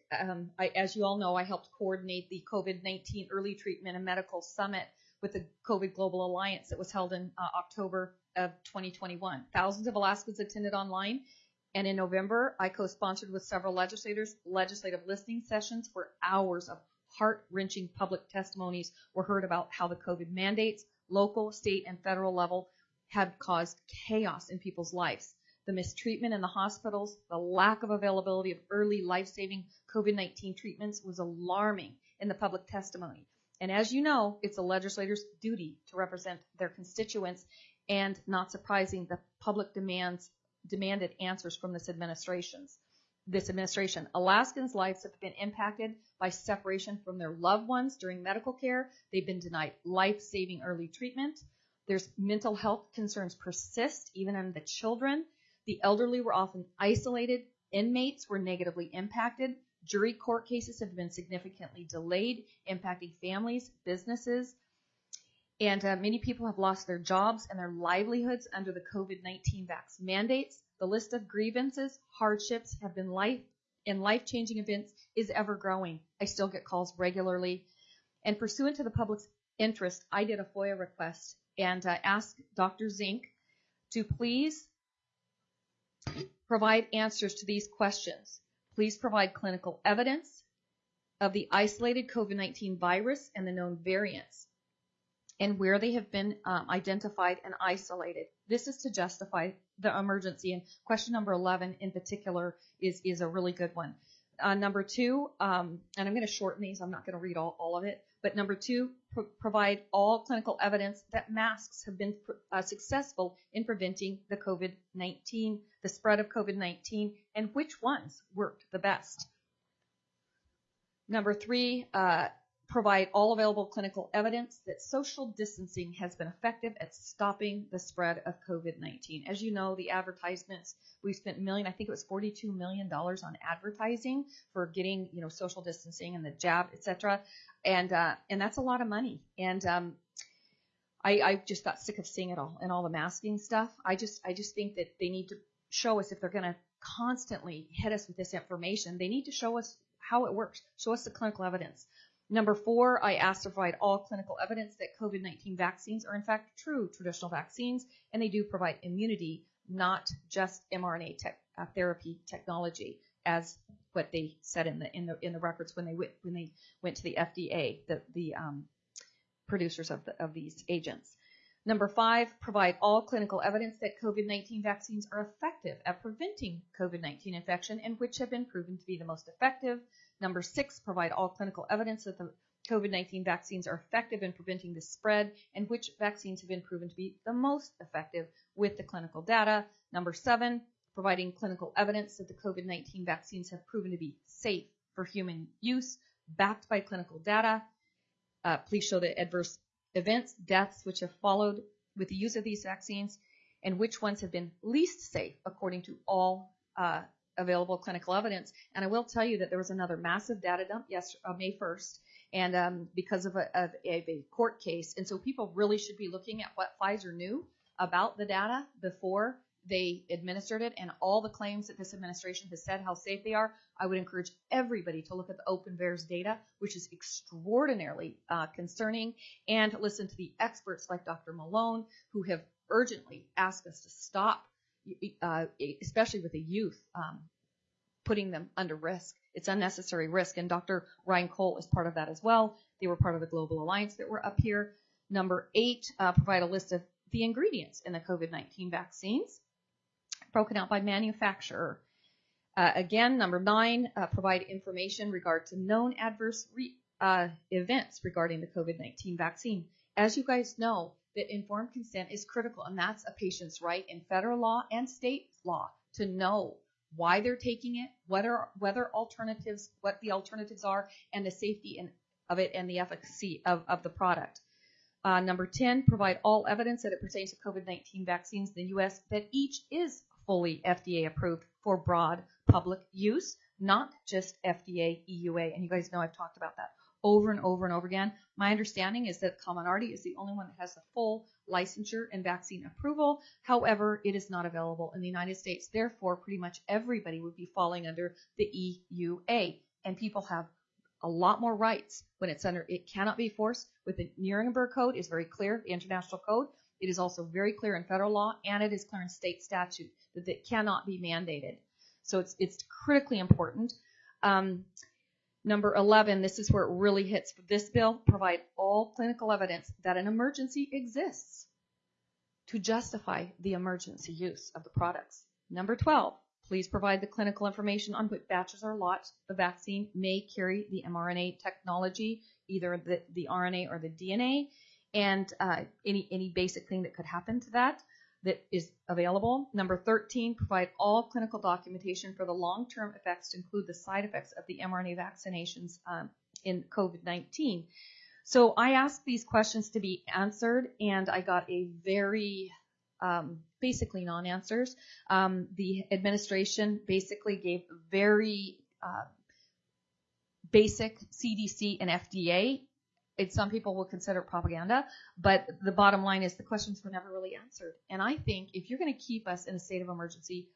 um, I, as you all know, I helped coordinate the COVID nineteen Early Treatment and Medical Summit with the COVID Global Alliance that was held in uh, October of twenty twenty-one. Thousands of Alaskans attended online, and in November, I co-sponsored with several legislators legislative listening sessions where hours of heart-wrenching public testimonies were heard about how the COVID mandates, local, state, and federal level, had caused chaos in people's lives. The mistreatment in the hospitals, the lack of availability of early life-saving COVID nineteen treatments was alarming in the public testimony. And as you know, it's a legislator's duty to represent their constituents, and not surprising, the public demands demanded answers from this administration's this administration. Alaskans' lives have been impacted by separation from their loved ones during medical care. They've been denied life-saving early treatment. There's mental health concerns persist, even in the children. The elderly were often isolated. Inmates were negatively impacted. Jury court cases have been significantly delayed, impacting families, businesses. And uh, many people have lost their jobs and their livelihoods under the COVID nineteen vax mandates. The list of grievances, hardships have been life and life-changing events is ever growing. I still get calls regularly. And pursuant to the public's interest, I did a FOIA request and uh, asked Doctor Zink to please provide answers to these questions. Please provide clinical evidence of the isolated COVID nineteen virus and the known variants, and where they have been um, identified and isolated. This is to justify the emergency. And question number eleven in particular is, is a really good one. Uh, number two, um, and I'm going to shorten these, I'm not going to read all, all of it, but number two, pro- provide all clinical evidence that masks have been uh, successful in preventing the COVID nineteen, the spread of COVID nineteen, and which ones worked the best. Number three, uh, provide all available clinical evidence that social distancing has been effective at stopping the spread of COVID nineteen. As you know, the advertisements, we spent million, I think it was forty-two million dollars on advertising for getting, you know, social distancing and the jab, et cetera. And, uh, and that's a lot of money. And, um, I, I just got sick of seeing it all and all the masking stuff. I just, I just think that they need to show us, if they're going to constantly hit us with this information, they need to show us how it works. Show us the clinical evidence. Number four, I asked to provide all clinical evidence that COVID nineteen vaccines are in fact true traditional vaccines, and they do provide immunity, not just mRNA tech, uh, therapy technology, as what they said in the in the in the records when they went when they went to the F D A, the the um, producers of the of these agents. Number five, provide all clinical evidence that COVID nineteen vaccines are effective at preventing COVID nineteen infection and which have been proven to be the most effective. Number six, provide all clinical evidence that the COVID nineteen vaccines are effective in preventing the spread and which vaccines have been proven to be the most effective with the clinical data. Number seven, providing clinical evidence that the COVID nineteen vaccines have proven to be safe for human use, backed by clinical data. Uh, please show the adverse events, deaths which have followed with the use of these vaccines, and which ones have been least safe according to all uh, available clinical evidence. And I will tell you that there was another massive data dump yesterday, uh, May first, and um, because of a, of a court case. And so people really should be looking at what Pfizer knew about the data before they administered it, and all the claims that this administration has said how safe they are. I would encourage everybody to look at the OpenVAERS data, which is extraordinarily uh, concerning, and listen to the experts like Doctor Malone, who have urgently asked us to stop, uh, especially with the youth, um, putting them under risk. It's unnecessary risk, and Doctor Ryan Cole is part of that as well. They were part of the Global Alliance that were up here. Number eight, uh, provide a list of the ingredients in the COVID nineteen vaccines, broken out by manufacturer. Uh, again, number nine, uh, provide information regard to known adverse re- uh, events regarding the COVID nineteen vaccine. As you guys know, that informed consent is critical, and that's a patient's right in federal law and state law to know why they're taking it, whether whether alternatives, what the alternatives are, and the safety in, of it and the efficacy of, of the product. Uh, number ten, provide all evidence that it pertains to COVID nineteen vaccines in the U S that each is fully F D A approved for broad public use, not just F D A, E U A. And you guys know I've talked about that over and over and over again. My understanding is that Comirnaty is the only one that has the full licensure and vaccine approval. However, it is not available in the United States. Therefore, pretty much everybody would be falling under the E U A. and people have a lot more rights when it's under, it cannot be forced. With the Nuremberg Code, it's very clear, the international code. It is also very clear in federal law, and it is clear in state statute that it cannot be mandated. So it's it's critically important. Um, number eleven, this is where it really hits. This bill provide all clinical evidence that an emergency exists to justify the emergency use of the products. Number twelve, please provide the clinical information on what batches or lots the vaccine may carry the mRNA technology, either the, the R N A or the D N A, and uh, any, any basic thing that could happen to that that is available. Number thirteen, provide all clinical documentation for the long-term effects to include the side effects of the mRNA vaccinations um, in COVID nineteen. So I asked these questions to be answered, and I got a very um, basically non-answers. Um, the administration basically gave very uh, basic C D C and F D A. It, some people will consider it propaganda, but the bottom line is the questions were never really answered. And I think if you're going to keep us in a state of emergency,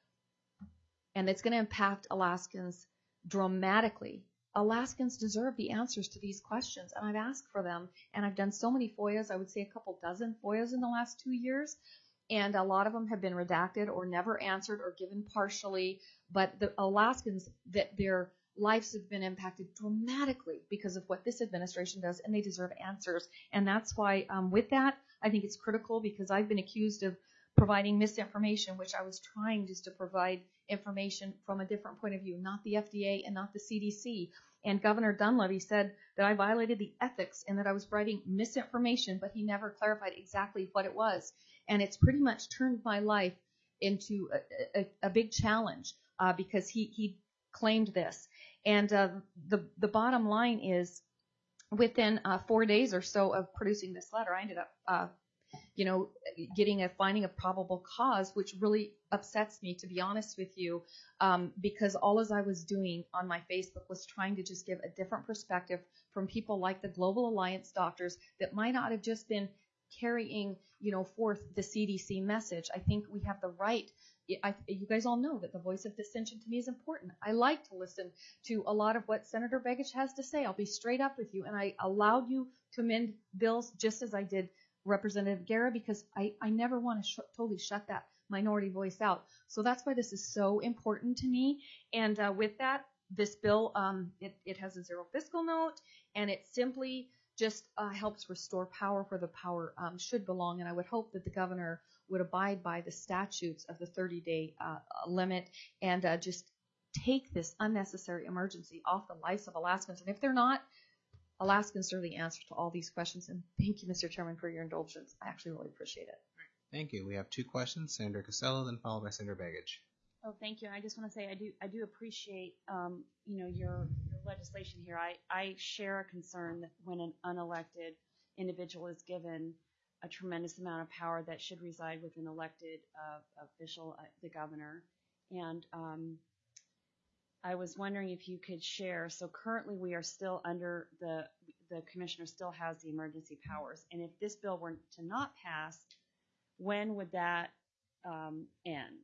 and it's going to impact Alaskans dramatically, Alaskans deserve the answers to these questions, and I've asked for them, and I've done so many FOIAs, I would say a couple dozen FOIAs in the last two years, and a lot of them have been redacted or never answered or given partially, but the Alaskans, that their lives have been impacted dramatically because of what this administration does, and they deserve answers. And that's why um, with that, I think it's critical, because I've been accused of providing misinformation, which I was trying just to provide information from a different point of view, not the F D A and not the C D C. And Governor Dunleavy said that I violated the ethics and that I was providing misinformation, but he never clarified exactly what it was. And it's pretty much turned my life into a, a, a big challenge uh, because he, he claimed this. And uh, the the bottom line is, within uh, four days or so of producing this letter, I ended up, uh, you know, getting a finding of probable cause, which really upsets me, to be honest with you, um, because all as I was doing on my Facebook was trying to just give a different perspective from people like the Global Alliance doctors that might not have just been carrying, you know, forth the C D C message. I think we have the right. I, you guys all know that the voice of dissension to me is important. I like to listen to a lot of what Senator Begich has to say. I'll be straight up with you, and I allowed you to amend bills just as I did Representative Guerra, because I, I never want to sh- totally shut that minority voice out. So that's why this is so important to me. And uh, with that, this bill, um, it, it has a zero fiscal note, and it simply just uh, helps restore power where the power um, should belong. And I would hope that the governor would abide by the statutes of the thirty-day uh, limit and uh, just take this unnecessary emergency off the lives of Alaskans. And if they're not, Alaskans are the answer to all these questions. And thank you, Mister Chairman, for your indulgence. I actually really appreciate it. Thank you. We have two questions, Senator Costello, then followed by Senator Begich. Oh, thank you. I just want to say I do I do appreciate um, you know your, your legislation here. I, I share a concern that when an unelected individual is given a tremendous amount of power that should reside with an elected uh, official, uh, the governor. And um, I was wondering if you could share. So currently we are still under the the commissioner still has the emergency powers. And if this bill were to not pass, when would that um, end?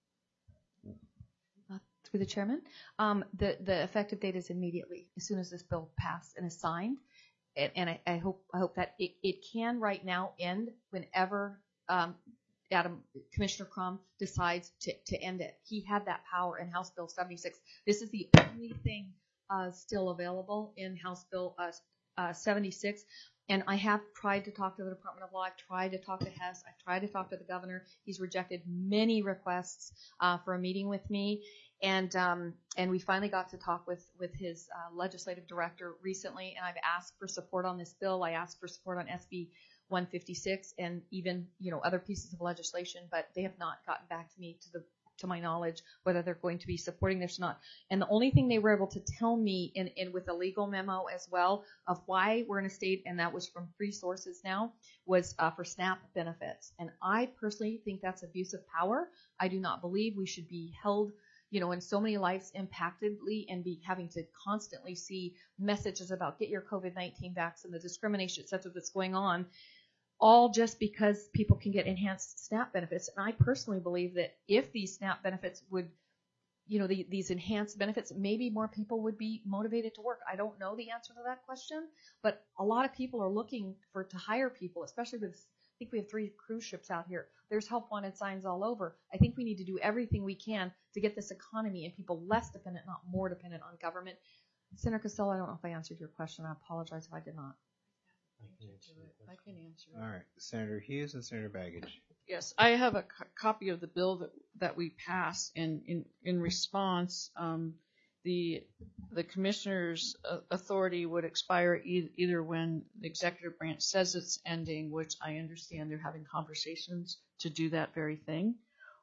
Uh, through the chairman, um, the the effective date is immediately as soon as this bill passed and is signed. And, and I, I hope I hope that it, it can right now end whenever um, Adam Commissioner Crum decides to, to end it. He had that power in House Bill seventy-six. This is the only thing uh, still available in House Bill uh, uh, seventy-six. And I have tried to talk to the Department of Law. I've tried to talk to Hess. I've tried to talk to the governor. He's rejected many requests uh, for a meeting with me. And um, and we finally got to talk with with his uh, legislative director recently, and I've asked for support on this bill. I asked for support on S B one fifty-six and even you know other pieces of legislation, but they have not gotten back to me to the to my knowledge whether they're going to be supporting this or not. And the only thing they were able to tell me in, in with a legal memo as well of why we're in a state, and that was from free sources now, was uh, for SNAP benefits. And I personally think that's abuse of power. I do not believe we should be held you know, in so many lives impactedly and be having to constantly see messages about get your COVID nineteen vaccine, the discrimination, et cetera, that's going on, all just because people can get enhanced SNAP benefits. And I personally believe that if these SNAP benefits would, you know, the, these enhanced benefits, maybe more people would be motivated to work. I don't know the answer to that question, but a lot of people are looking for to hire people, especially with, I think we have three cruise ships out here. There's help wanted signs all over. I think we need to do everything we can to get this economy and people less dependent, not more dependent on government. Senator Costello, I don't know if I answered your question. I apologize if I did not. I can answer it. I can answer it. All right, Senator Hughes and Senator Baggage. Yes, I have a co- copy of the bill that that we passed, and in in response, um, the the commissioner's uh, authority would expire e- either when the executive branch says it's ending, which I understand they're having conversations to do that very thing,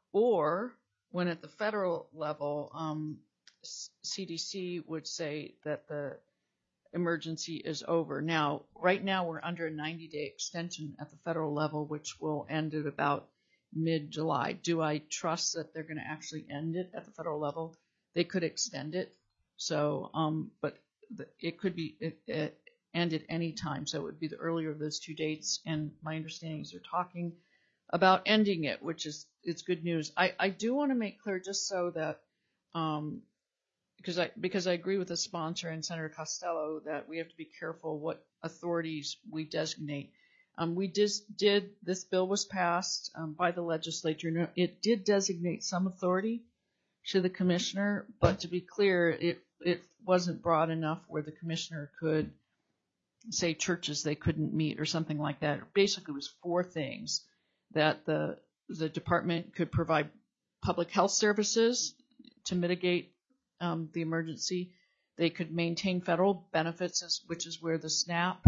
or when at the federal level, um, C D C would say that the emergency is over. Now, right now we're under a ninety-day extension at the federal level, which will end at about mid-July. Do I trust that they're going to actually end it at the federal level? They could extend it. So, um, but the, it could be it, it end at any time. So it would be the earlier of those two dates. And my understanding is they're talking about ending it, which is it's good news. I, I do want to make clear, just so that um, because I because I agree with the sponsor and Senator Costello that we have to be careful what authorities we designate. Um, we just did this bill was passed um, by the legislature. It did designate some authority to the commissioner, but to be clear, it it wasn't broad enough where the commissioner could say churches they couldn't meet or something like that. It basically, was four things that the the department could provide: public health services to mitigate Um, the emergency. They could maintain federal benefits, which is where the SNAP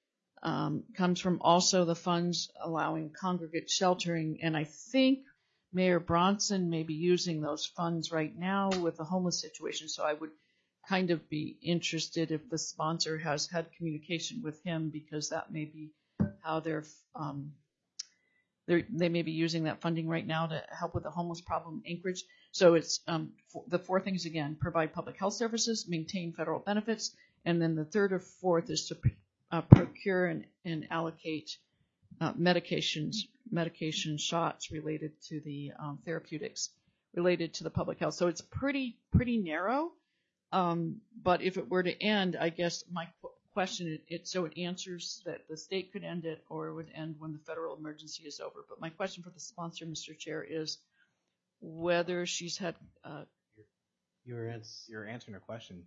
um, comes from. Also, the funds allowing congregate sheltering. And I think Mayor Bronson may be using those funds right now with the homeless situation. So I would kind of be interested if the sponsor has had communication with him, because that may be how they're, um, they're they may be using that funding right now to help with the homeless problem in Anchorage. So it's um, f- the four things again: provide public health services, maintain federal benefits, and then the third or fourth is to uh, procure and, and allocate uh, medications, medication shots related to the um, therapeutics related to the public health. So it's pretty pretty narrow. Um, but if it were to end, I guess my qu- question it, it so it answers that the state could end it, or it would end when the federal emergency is over. But my question for the sponsor, Mister Chair, is whether she's had uh, You're, ans- you're answering her question.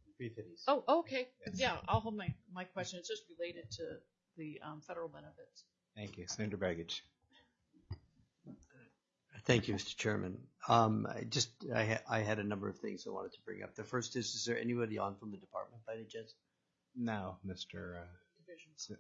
oh okay yes. Yeah, I'll hold my my question. It's just related to the um, federal benefits. Thank you. Senator Baggage. Thank you, Mister Chairman. Um, I just I, ha- I had a number of things I wanted to bring up. The first is: is there anybody on from the department by any chance? No, Mister Uh, Division so,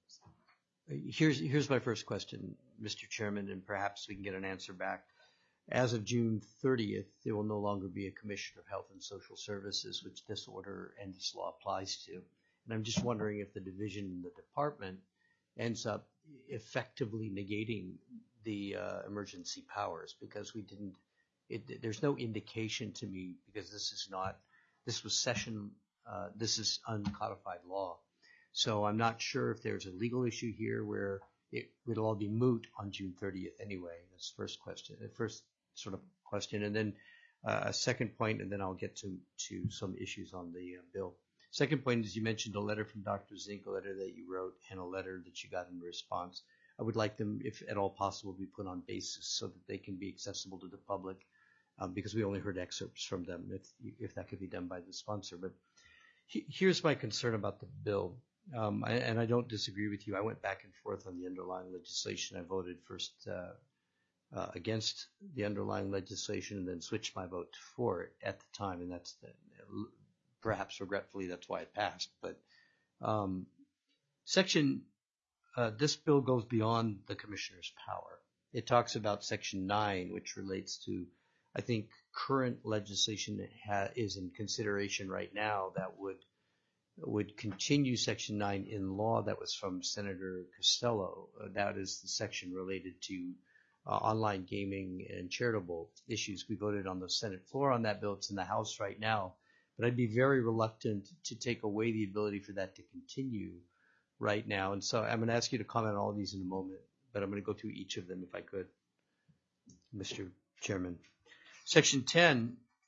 here's here's my first question, Mister Chairman, and perhaps we can get an answer back. As of June thirtieth, there will no longer be a Commissioner of Health and Social Services, which this order and this law applies to. And I'm just wondering if the division in the department ends up effectively negating the uh, emergency powers, because we didn't, it, there's no indication to me, because this is not, this was session, uh, this is uncodified law. So I'm not sure if there's a legal issue here where it would all be moot on June thirtieth anyway. That's the first question, the first sort of question. And then uh, a second point, and then I'll get to, to some issues on the uh, bill. Second point is, you mentioned a letter from Doctor Zink, a letter that you wrote, and a letter that you got in response. I would like them, if at all possible, be put on basis so that they can be accessible to the public, um, because we only heard excerpts from them, if, if that could be done by the sponsor. But he, here's my concern about the bill. Um, I, and I don't disagree with you. I went back and forth on the underlying legislation. I voted first uh, uh, against the underlying legislation and then switched my vote for it at the time. And that's the, perhaps regretfully, that's why it passed. But um, section, uh, this bill goes beyond the commissioner's power. It talks about section nine, which relates to, I think, current legislation that ha- is in consideration right now that would would continue section nine in law that was from Senator Costello. Uh, that is the section related to uh, online gaming and charitable issues. We voted on the Senate floor on that bill. It's in the House right now. But I'd be very reluctant to take away the ability for that to continue right now. And so I'm going to ask you to comment on all of these in a moment, but I'm going to go through each of them if I could, Mister Chairman. Section ten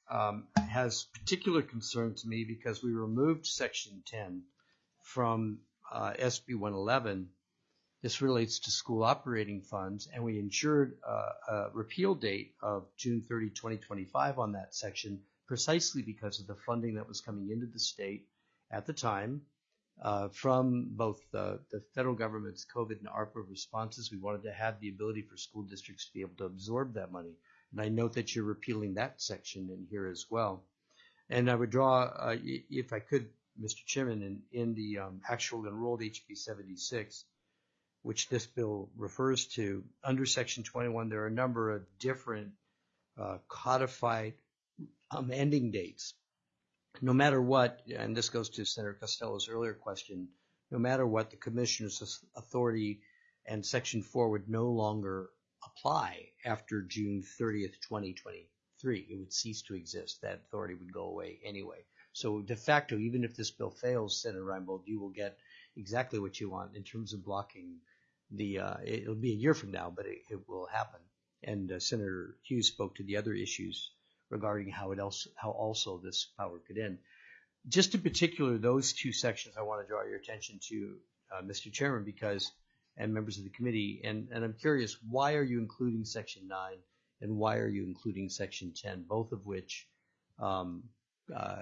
um, has particular concern to me because we removed Section ten from uh, S B one eleven. This relates to school operating funds, and we ensured uh, a repeal date of June thirtieth, twenty twenty-five on that section precisely because of the funding that was coming into the state at the time uh, from both the, the federal government's COVID and ARPA responses. We wanted to have the ability for school districts to be able to absorb that money. And I note that you're repealing that section in here as well. And I would draw, uh, if I could, Mister Chairman, in, in the um, actual enrolled H B seventy-six, which this bill refers to, under Section twenty-one, there are a number of different uh, codified um, ending dates. No matter what, and this goes to Senator Costello's earlier question, no matter what, the Commissioner's authority and Section four would no longer apply after June thirtieth, twenty twenty-three. It would cease to exist. That authority would go away anyway. So de facto, even if this bill fails, Senator Reinbold, you will get exactly what you want in terms of blocking the, uh, it'll be a year from now, but it, it will happen. And uh, Senator Hughes spoke to the other issues regarding how it else, how also this power could end. Just in particular, those two sections I want to draw your attention to, uh, Mister Chairman, because, and members of the committee, and, and I'm curious, why are you including Section nine and why are you including Section ten, both of which um, uh,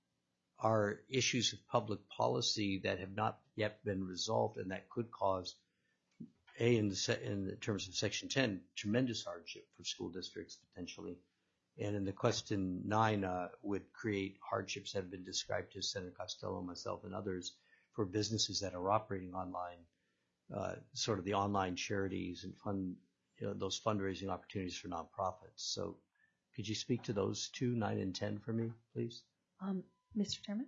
are issues of public policy that have not yet been resolved and that could cause, A, in, the, in the terms of Section ten, tremendous hardship for school districts potentially. And in the question nine, uh, would create hardships that have been described to Senator Costello, myself, and others for businesses that are operating online, uh, sort of the online charities and fund, you know, those fundraising opportunities for nonprofits. So could you speak to those two, nine and ten for me, please? Um, Mister Chairman?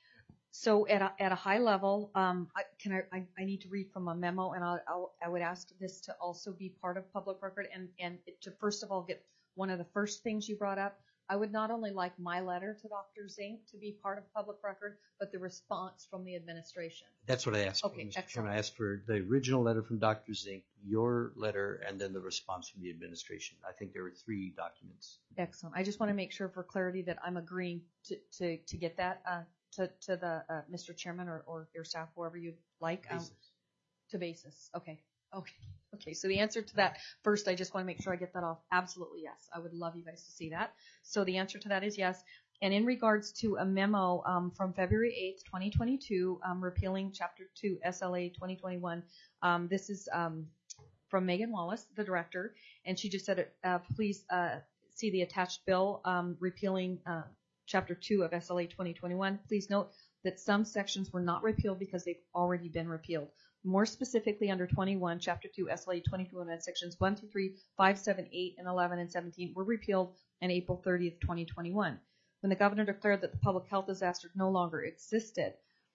So at a, at a high level, um, I, can I, I, I need to read from a memo, and I'll, I'll, I would ask this to also be part of public record, and, and to first of all get one of the first things you brought up. I would not only like my letter to Doctor Zink to be part of public record, but the response from the administration. That's what I asked Okay, for, Mister excellent. Chairman. I asked for the original letter from Doctor Zink, your letter, and then the response from the administration. I think there were three documents. Excellent. I just want to make sure for clarity that I'm agreeing to, to, to get that uh, to, to the uh, Mister Chairman or, or your staff, whoever you'd like. Um, to basis. Okay. Okay. Okay. So the answer to that, first, I just want to make sure I get that off. Absolutely, yes. I would love you guys to see that. So the answer to that is yes. And in regards to a memo um, from February eighth, twenty twenty-two, um, repealing Chapter two, S L A twenty twenty-one, um, this is um, from Megan Wallace, the director, and she just said, uh, please uh, see the attached bill um, repealing uh, Chapter two of S L A twenty twenty-one. Please note that some sections were not repealed because they've already been repealed. More specifically, under twenty-one, Chapter two, S L A twenty twenty-one, sections one, two, three, five, seven, eight, and eleven, and seventeen were repealed on April thirtieth, twenty twenty-one. When the governor declared that the public health disaster no longer existed.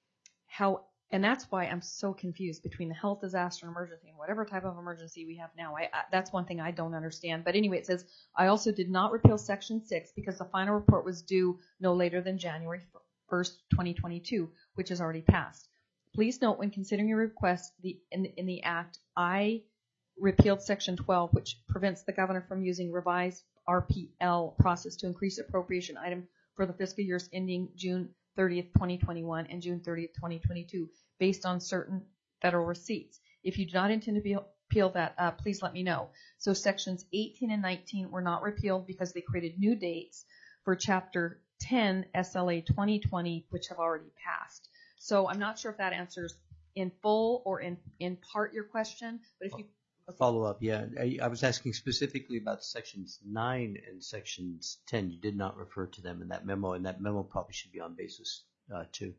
How, and that's why I'm so confused between the health disaster and emergency and whatever type of emergency we have now. I, I, that's one thing I don't understand. But anyway, it says, I also did not repeal Section six because the final report was due no later than January first, twenty twenty-two, which has already passed. Please note when considering your request the, in, in the Act, I repealed Section twelve, which prevents the governor from using revised R P L process to increase appropriation item for the fiscal years ending June thirtieth, twenty twenty-one and June thirtieth, twenty twenty-two, based on certain federal receipts. If you do not intend to be, repeal that, uh, please let me know. So sections eighteen and nineteen were not repealed because they created new dates for Chapter ten, S L A twenty twenty, which have already passed. So I'm not sure if that answers in full or in, in part your question, but if you okay. Follow up, yeah. I, I was asking specifically about sections nine and sections ten. You did not refer to them in that memo, and that memo probably should be on basis uh, two.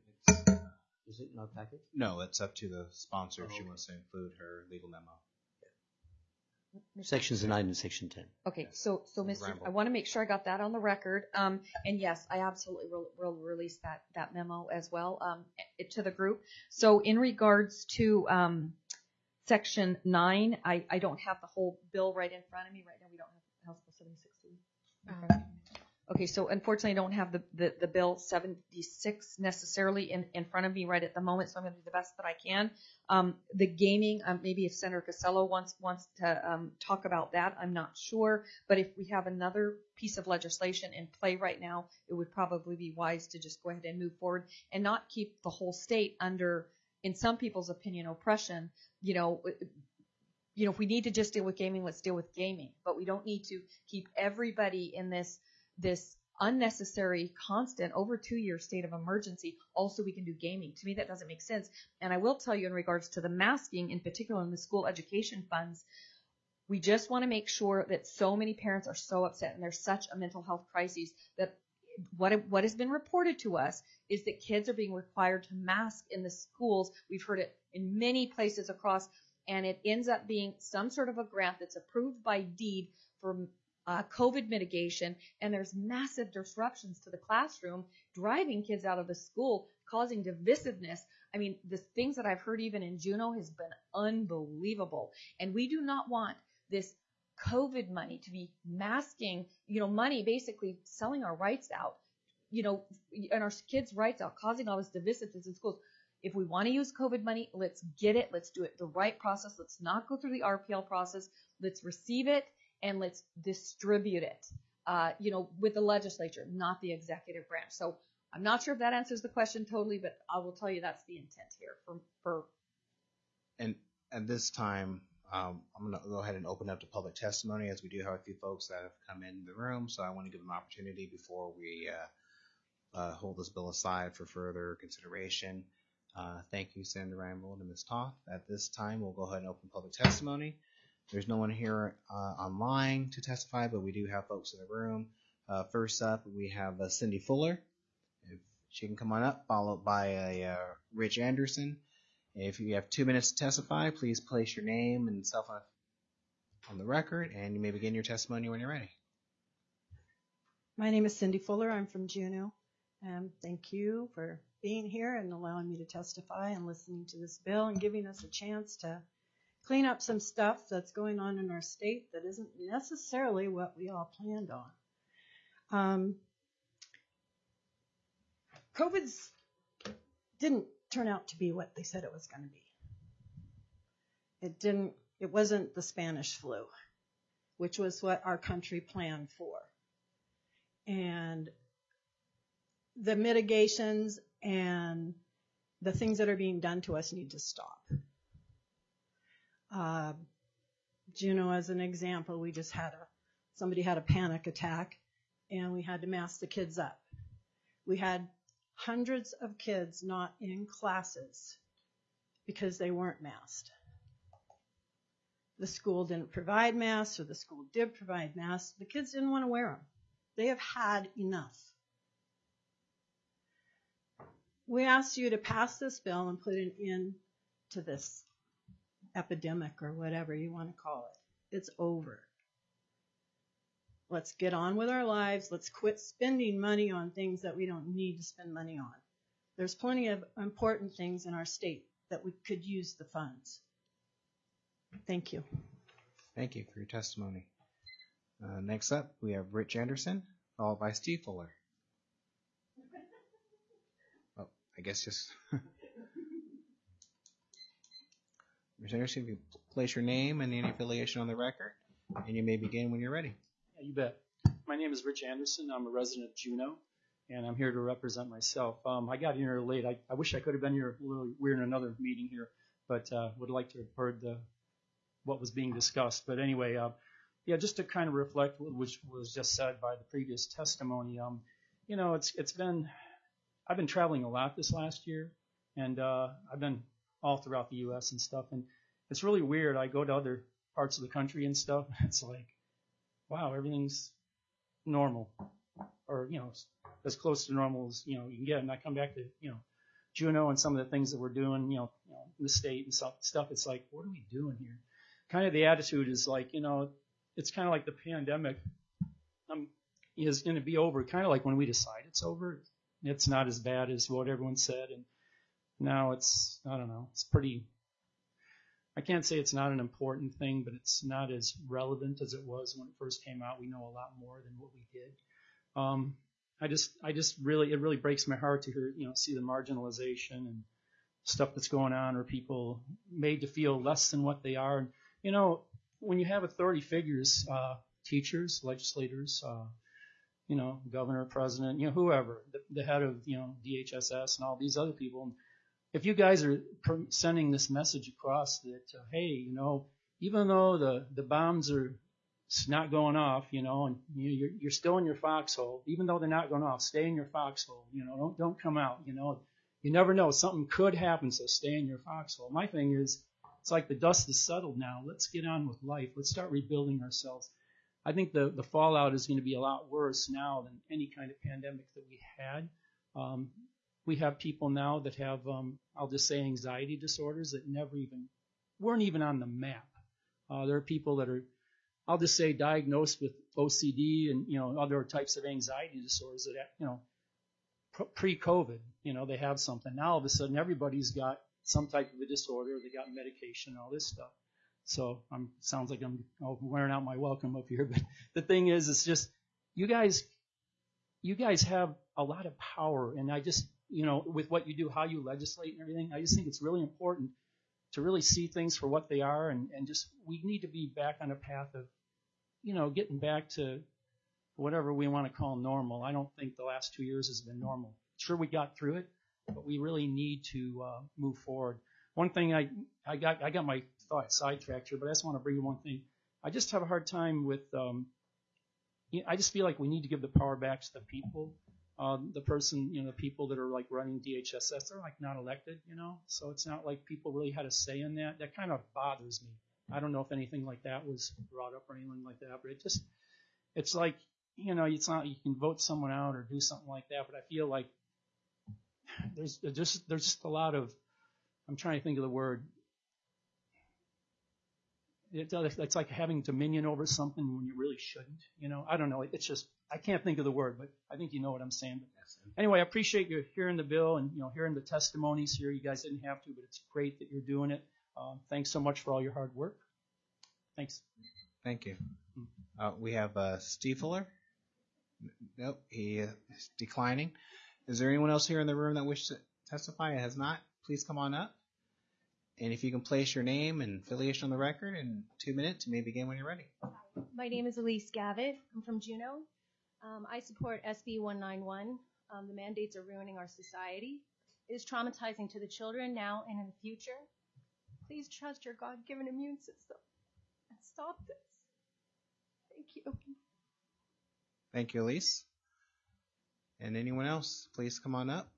Is it in our packet? No, it's up to the sponsor Oh, if she okay. wants to include her legal memo. Sections nine and section ten. Okay, so so Mister Ramble. I want to make sure I got that on the record. Um, and yes, I absolutely will, will release that that memo as well um, it, to the group. So in regards to um, section nine, I, I don't have the whole bill right in front of me right now. We don't have House Bill seventy-six. Okay, so unfortunately, I don't have the, the, the bill seventy-six necessarily in, in front of me right at the moment, so I'm going to do the best that I can. Um, the gaming, um, maybe if Senator Casello wants wants to um, talk about that, I'm not sure. But if we have another piece of legislation in play right now, it would probably be wise to just go ahead and move forward and not keep the whole state under, in some people's opinion, oppression. You know, you know, if we need to just deal with gaming, let's deal with gaming. But we don't need to keep everybody in this this unnecessary, constant, over two-year state of emergency. Also, we can do gaming. To me, that doesn't make sense. And I will tell you in regards to the masking, in particular in the school education funds, we just want to make sure that so many parents are so upset and there's such a mental health crisis that what, what has been reported to us is that kids are being required to mask in the schools. We've heard it in many places across, and it ends up being some sort of a grant that's approved by deed for Uh, COVID mitigation, and there's massive disruptions to the classroom, driving kids out of the school, causing divisiveness. I mean, the things that I've heard even in Juneau has been unbelievable. And we do not want this COVID money to be masking, you know, money, basically selling our rights out, you know, and our kids' rights out, causing all this divisiveness in schools. If we want to use COVID money, let's get it. Let's do it the right process. Let's not go through the R P L process. Let's receive it. And let's distribute it, uh, you know, with the legislature, not the executive branch. So I'm not sure if that answers the question totally, but I will tell you that's the intent here. For, for And at this time, um, I'm going to go ahead and open up to public testimony, as we do have a few folks that have come in the room. So I want to give them an opportunity before we uh, uh, hold this bill aside for further consideration. Uh, thank you, Senator Reinbold and Miz Toth. At this time, we'll go ahead and open public testimony. There's no one here uh, online to testify, but we do have folks in the room. Uh, first up, we have uh, Cindy Fuller. If she can come on up, followed by uh, uh, Rich Anderson. If you have two minutes to testify, please place your name and cell phone on the record, and you may begin your testimony when you're ready. My name is Cindy Fuller. I'm from Juneau. Um, thank you for being here and allowing me to testify and listening to this bill and giving us a chance to clean up some stuff that's going on in our state that isn't necessarily what we all planned on. Um, COVID's didn't turn out to be what they said it was going to be. It didn't, it wasn't the Spanish flu, which was what our country planned for. And the mitigations and the things that are being done to us need to stop. Uh, Juneau, as an example, we just had a, somebody had a panic attack and we had to mask the kids up. We had hundreds of kids not in classes because they weren't masked. The school didn't provide masks, or the school did provide masks. The kids didn't want to wear them. They have had enough. We asked you to pass this bill and put an end to this epidemic, or whatever you want to call it. It's over. Let's get on with our lives. Let's quit spending money on things that we don't need to spend money on. There's plenty of important things in our state that we could use the funds. Thank you. Thank you for your testimony. Uh, next up, we have Rich Anderson, followed by Steve Fuller. Oh, I guess just... Mister Anderson, if you place your name and any affiliation on the record, and you may begin when you're ready. Yeah, you bet. My name is Rich Anderson. I'm a resident of Juneau, and I'm here to represent myself. Um, I got in here late. I, I wish I could have been here. We're in another meeting here, but uh, would like to have heard the, what was being discussed. But anyway, uh, yeah, just to kind of reflect which was just said by the previous testimony. Um, you know, it's it's been I've been traveling a lot this last year, and uh, I've been all throughout the U S and stuff. And it's really weird. I go to other parts of the country and stuff. It's like, wow, everything's normal, or, you know, as close to normal as, you know, you can get. And I come back to, you know, Juneau and some of the things that we're doing, you know, you know in the state and stuff, stuff. It's like, what are we doing here? Kind of the attitude is like, you know, it's kind of like the pandemic um, is going to be over. Kind of like when we decide it's over, it's not as bad as what everyone said. And now it's, I don't know, it's pretty, I can't say it's not an important thing, but it's not as relevant as it was when it first came out. We know a lot more than what we did. Um, I just, I just really, it really breaks my heart to hear, you know, see the marginalization and stuff that's going on, or people made to feel less than what they are. And, you know, when you have authority figures, uh, teachers, legislators, uh, you know, governor, president, you know, whoever, the, the head of, you know, D H S S and all these other people, if you guys are sending this message across that, uh, hey, you know, even though the, the bombs are not going off, you know, and you, you're, you're still in your foxhole, even though they're not going off, stay in your foxhole, you know, don't, don't come out, you know, you never know, something could happen, so stay in your foxhole. My thing is, it's like the dust is settled now. Let's get on with life. Let's start rebuilding ourselves. I think the, the fallout is going to be a lot worse now than any kind of pandemic that we had. Um, we have people now that have, um, I'll just say, anxiety disorders that never even, weren't even on the map. Uh, there are people that are, I'll just say, diagnosed with O C D and, you know, other types of anxiety disorders that, you know, pre-COVID, you know, they have something. Now all of a sudden everybody's got some type of a disorder. They got medication, all this stuff. So I'm sounds like I'm oh, wearing out my welcome up here. But the thing is, it's just you guys, you guys have a lot of power, and I just, you know, with what you do, how you legislate and everything, I just think it's really important to really see things for what they are, and, and just we need to be back on a path of, you know, getting back to whatever we want to call normal. I don't think the last two years has been normal. Sure, we got through it, but we really need to uh, move forward. One thing I, I got I got my thought sidetracked here, but I just want to bring you one thing. I just have a hard time with, um, you know, I just feel like we need to give the power back to the people. Um, the person, you know, the people that are like running D H S S, they're like not elected, you know, so it's not like people really had a say in that. That kind of bothers me. I don't know if anything like that was brought up or anything like that, but it just, it's like, you know, it's not, you can vote someone out or do something like that, but I feel like there's just, there's just a lot of, I'm trying to think of the word. It, it's like having dominion over something when you really shouldn't, you know. I don't know. It's just, I can't think of the word, but I think you know what I'm saying. But anyway, I appreciate you hearing the bill and, you know, hearing the testimonies here. You guys didn't have to, but it's great that you're doing it. Um, thanks so much for all your hard work. Thanks. Thank you. Uh, we have uh, Steve Fuller. Nope, he is declining. Is there anyone else here in the room that wishes to testify? It has not. Please come on up. And if you can place your name and affiliation on the record in two minutes, you may begin when you're ready. My name is Elise Gavitt. I'm from Juneau. Um, I support S B one ninety-one. Um, the mandates are ruining our society. It is traumatizing to the children now and in the future. Please trust your God-given immune system and stop this. Thank you. Thank you, Elise. And anyone else, please come on up.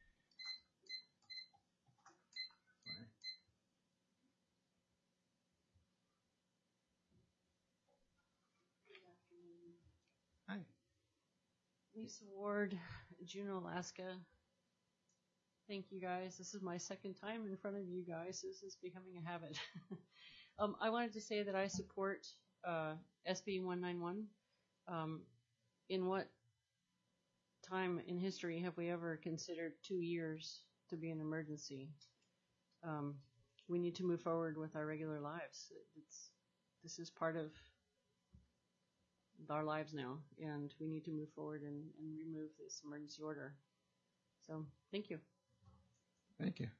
Hi. Lisa Ward, Juneau, Alaska. Thank you guys. This is my second time in front of you guys. This is becoming a habit. um, I wanted to say that I support uh, S B one ninety-one. Um, in what time in history have we ever considered two years to be an emergency? Um, we need to move forward with our regular lives. It's, this is part of our lives now, and we need to move forward and, and remove this emergency order. So, thank you. Thank you.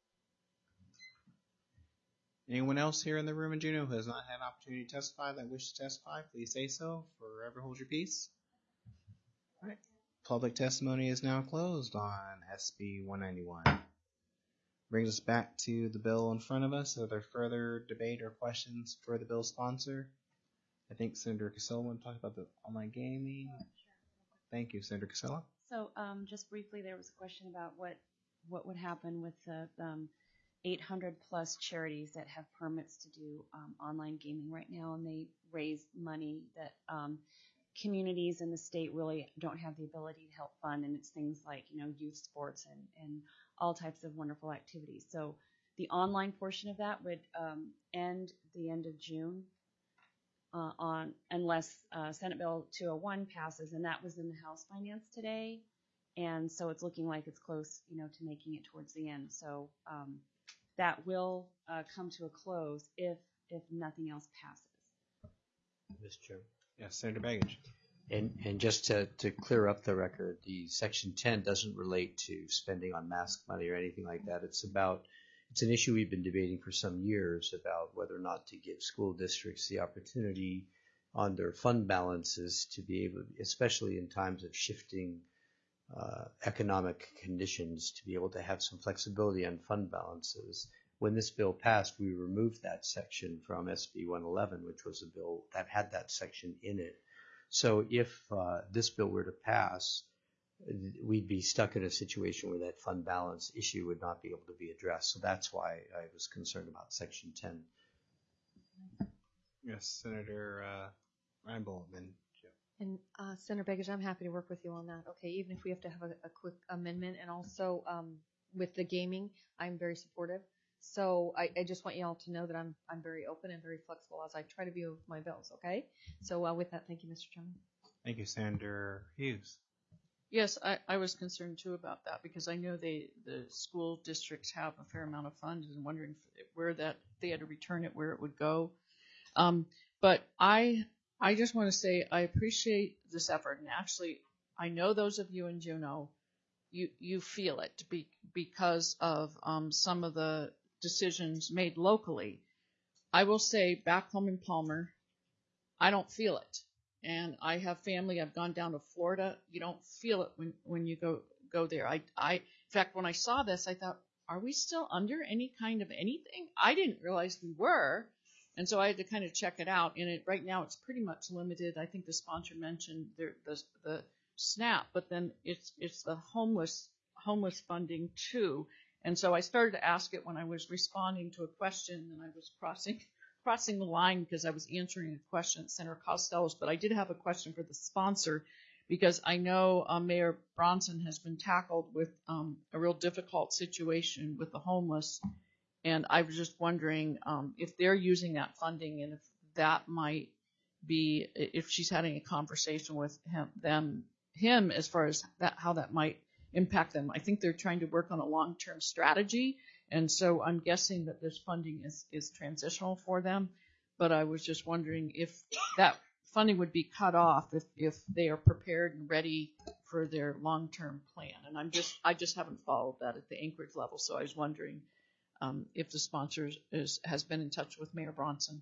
Anyone else here in the room in Juneau who has not had an opportunity to testify that wishes to testify, please say so. Forever hold your peace. All right. Public testimony is now closed on S B one ninety-one. Brings us back to the bill in front of us. Are there further debate or questions for the bill sponsor? I think Senator Casella want to talk about the online gaming. Oh, sure. Thank you, Senator Casella. So um, just briefly, there was a question about what, what would happen with the um, eight hundred plus charities that have permits to do um, online gaming right now, and they raise money that um, communities in the state really don't have the ability to help fund, and it's things like, you know, youth sports and, and all types of wonderful activities. So the online portion of that would um, end the end of June. Uh, on unless uh, Senate Bill two oh one passes, and that was in the House Finance today, and so it's looking like it's close, you know, to making it towards the end. So um, that will uh, come to a close if if nothing else passes. Mister Chairman. Yes, Senator Baggage. And, and just to, to clear up the record, the section ten doesn't relate to spending on mask money or anything like that. It's about, it's an issue we've been debating for some years about whether or not to give school districts the opportunity on their fund balances to be able, especially in times of shifting uh, economic conditions, to be able to have some flexibility on fund balances. When this bill passed, we removed that section from S B one eleven, which was a bill that had that section in it. So if uh, this bill were to pass, we'd be stuck in a situation where that fund balance issue would not be able to be addressed. So that's why I was concerned about Section ten. Yes, Senator uh, Reinbold, then Joe. And uh, Senator Begich, I'm happy to work with you on that. Okay, even if we have to have a, a quick amendment, and also um, with the gaming, I'm very supportive. So I, I just want you all to know that I'm I'm very open and very flexible as I try to be with my bills. Okay. So uh, with that, thank you, Mister Chairman. Thank you, Senator Hughes. Yes, I, I was concerned too about that because I know they the school districts have a fair amount of funds and wondering if, where that if they had to return it, where it would go. Um, but I I just want to say I appreciate this effort, and actually I know those of you in Juneau, you you feel it be, because of um, some of the decisions made locally. I will say back home in Palmer, I don't feel it. And I have family, I've gone down to Florida. You don't feel it when, when you go, go there. I, I, in fact, when I saw this, I thought, are we still under any kind of anything? I didn't realize we were. And so I had to kind of check it out. And it, right now it's pretty much limited. I think the sponsor mentioned the, the, the SNAP, but then it's, it's the homeless, homeless funding too. And so I started to ask it when I was responding to a question, and I was crossing crossing the line because I was answering a question at Senator Costello's, but I did have a question for the sponsor because I know uh, Mayor Bronson has been tackled with um, a real difficult situation with the homeless, and I was just wondering um, if they're using that funding and if that might be, if she's having a conversation with him, them, him as far as that, how that might impact them. I think they're trying to work on a long-term strategy, and so I'm guessing that this funding is, is transitional for them, but I was just wondering if that funding would be cut off if, if they are prepared and ready for their long-term plan. And I'm just, I just haven't followed that at the Anchorage level, so I was wondering um, if the sponsor is, has been in touch with Mayor Bronson.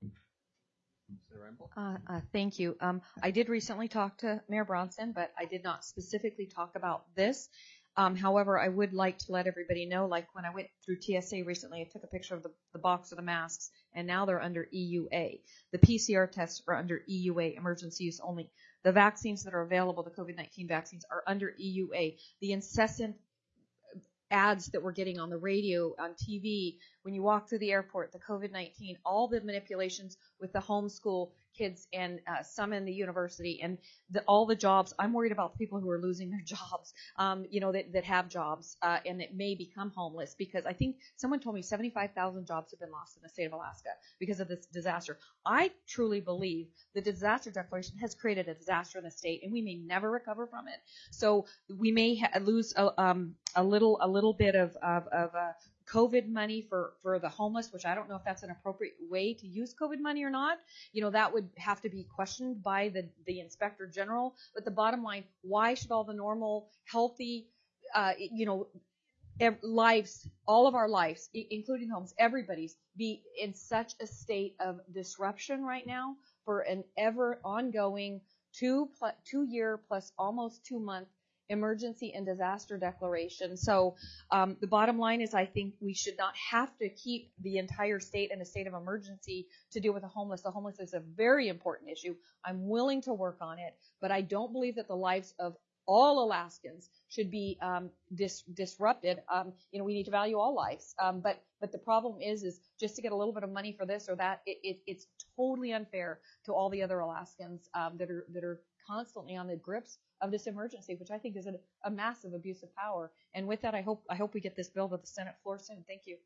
Uh, uh, thank you. Um, I did recently talk to Mayor Bronson, but I did not specifically talk about this. Um, however, I would like to let everybody know, like when I went through T S A recently, I took a picture of the, the box of the masks, and now they're under E U A. The P C R tests are under E U A, emergency use only. The vaccines that are available, the COVID nineteen vaccines, are under E U A. The incessant ads that we're getting on the radio, on T V, when you walk through the airport, the COVID nineteen, all the manipulations with the homeschool kids and uh, some in the university and the, all the jobs. I'm worried about the people who are losing their jobs, um, you know, that, that have jobs uh, and that may become homeless because I think someone told me seventy-five thousand jobs have been lost in the state of Alaska because of this disaster. I truly believe the disaster declaration has created a disaster in the state and we may never recover from it. So we may ha- lose a, um, a little a little bit of, of, of uh, COVID money for, for the homeless, which I don't know if that's an appropriate way to use COVID money or not. You know, that would have to be questioned by the, the inspector general. But the bottom line, why should all the normal, healthy, uh, you know, ev- lives, all of our lives, I- including homes, everybody's, be in such a state of disruption right now for an ever ongoing two, pl- two year plus almost two month emergency and disaster declaration. So um, the bottom line is I think we should not have to keep the entire state in a state of emergency to deal with the homeless. The homeless is a very important issue. I'm willing to work on it, but I don't believe that the lives of all Alaskans should be um, dis- disrupted. Um, you know, we need to value all lives. Um, but but the problem is, is just to get a little bit of money for this or that, it, it, it's totally unfair to all the other Alaskans um, that are that are constantly on the grips of this emergency, which I think is a, a massive abuse of power. And with that, I hope I hope we get this bill to the Senate floor soon. Thank you.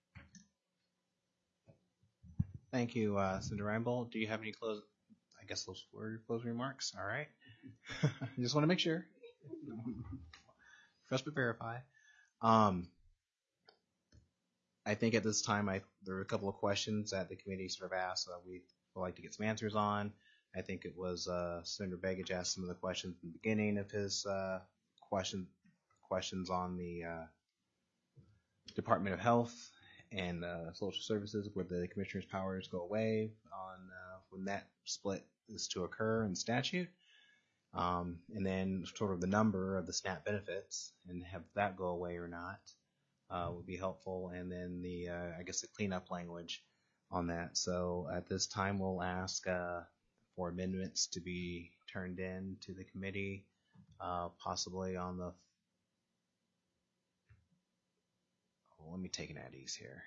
Thank you, uh, Senator Reinbold. Do you have any close? I guess those were your closing remarks. All right. I just want to make sure. Trust but verify. Um, I think at this time, I there are a couple of questions that the committee sort of asked that we would like to get some answers on. I think it was uh, Senator Begich asked some of the questions in the beginning of his uh, question, questions on the uh, Department of Health and uh, Social Services, where the commissioner's powers go away on uh, when that split is to occur in statute. Um, and then sort of the number of the SNAP benefits and have that go away or not uh, would be helpful. And then the, uh, I guess the cleanup language on that. So at this time, we'll ask uh, for amendments to be turned in to the committee, uh, possibly on the, oh, let me take an at ease here.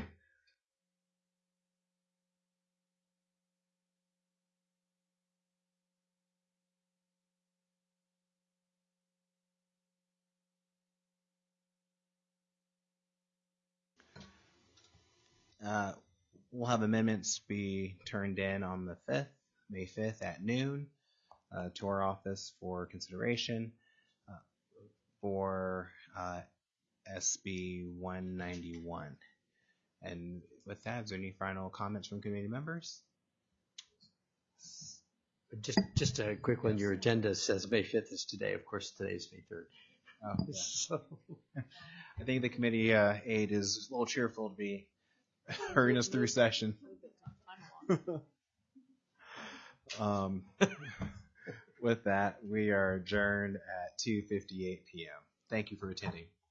Uh, we'll have amendments be turned in on the fifth, May fifth at noon uh, to our office for consideration uh, for uh, S B one ninety-one. And with that, is there any final comments from committee members? Just just a quick one. Your agenda says May fifth is today. Of course, today is May third. Oh, yeah. So, I think the committee uh, aide is a little cheerful to be hurrying us through session. um, with that, we are adjourned at two fifty-eight p.m. Thank you for attending.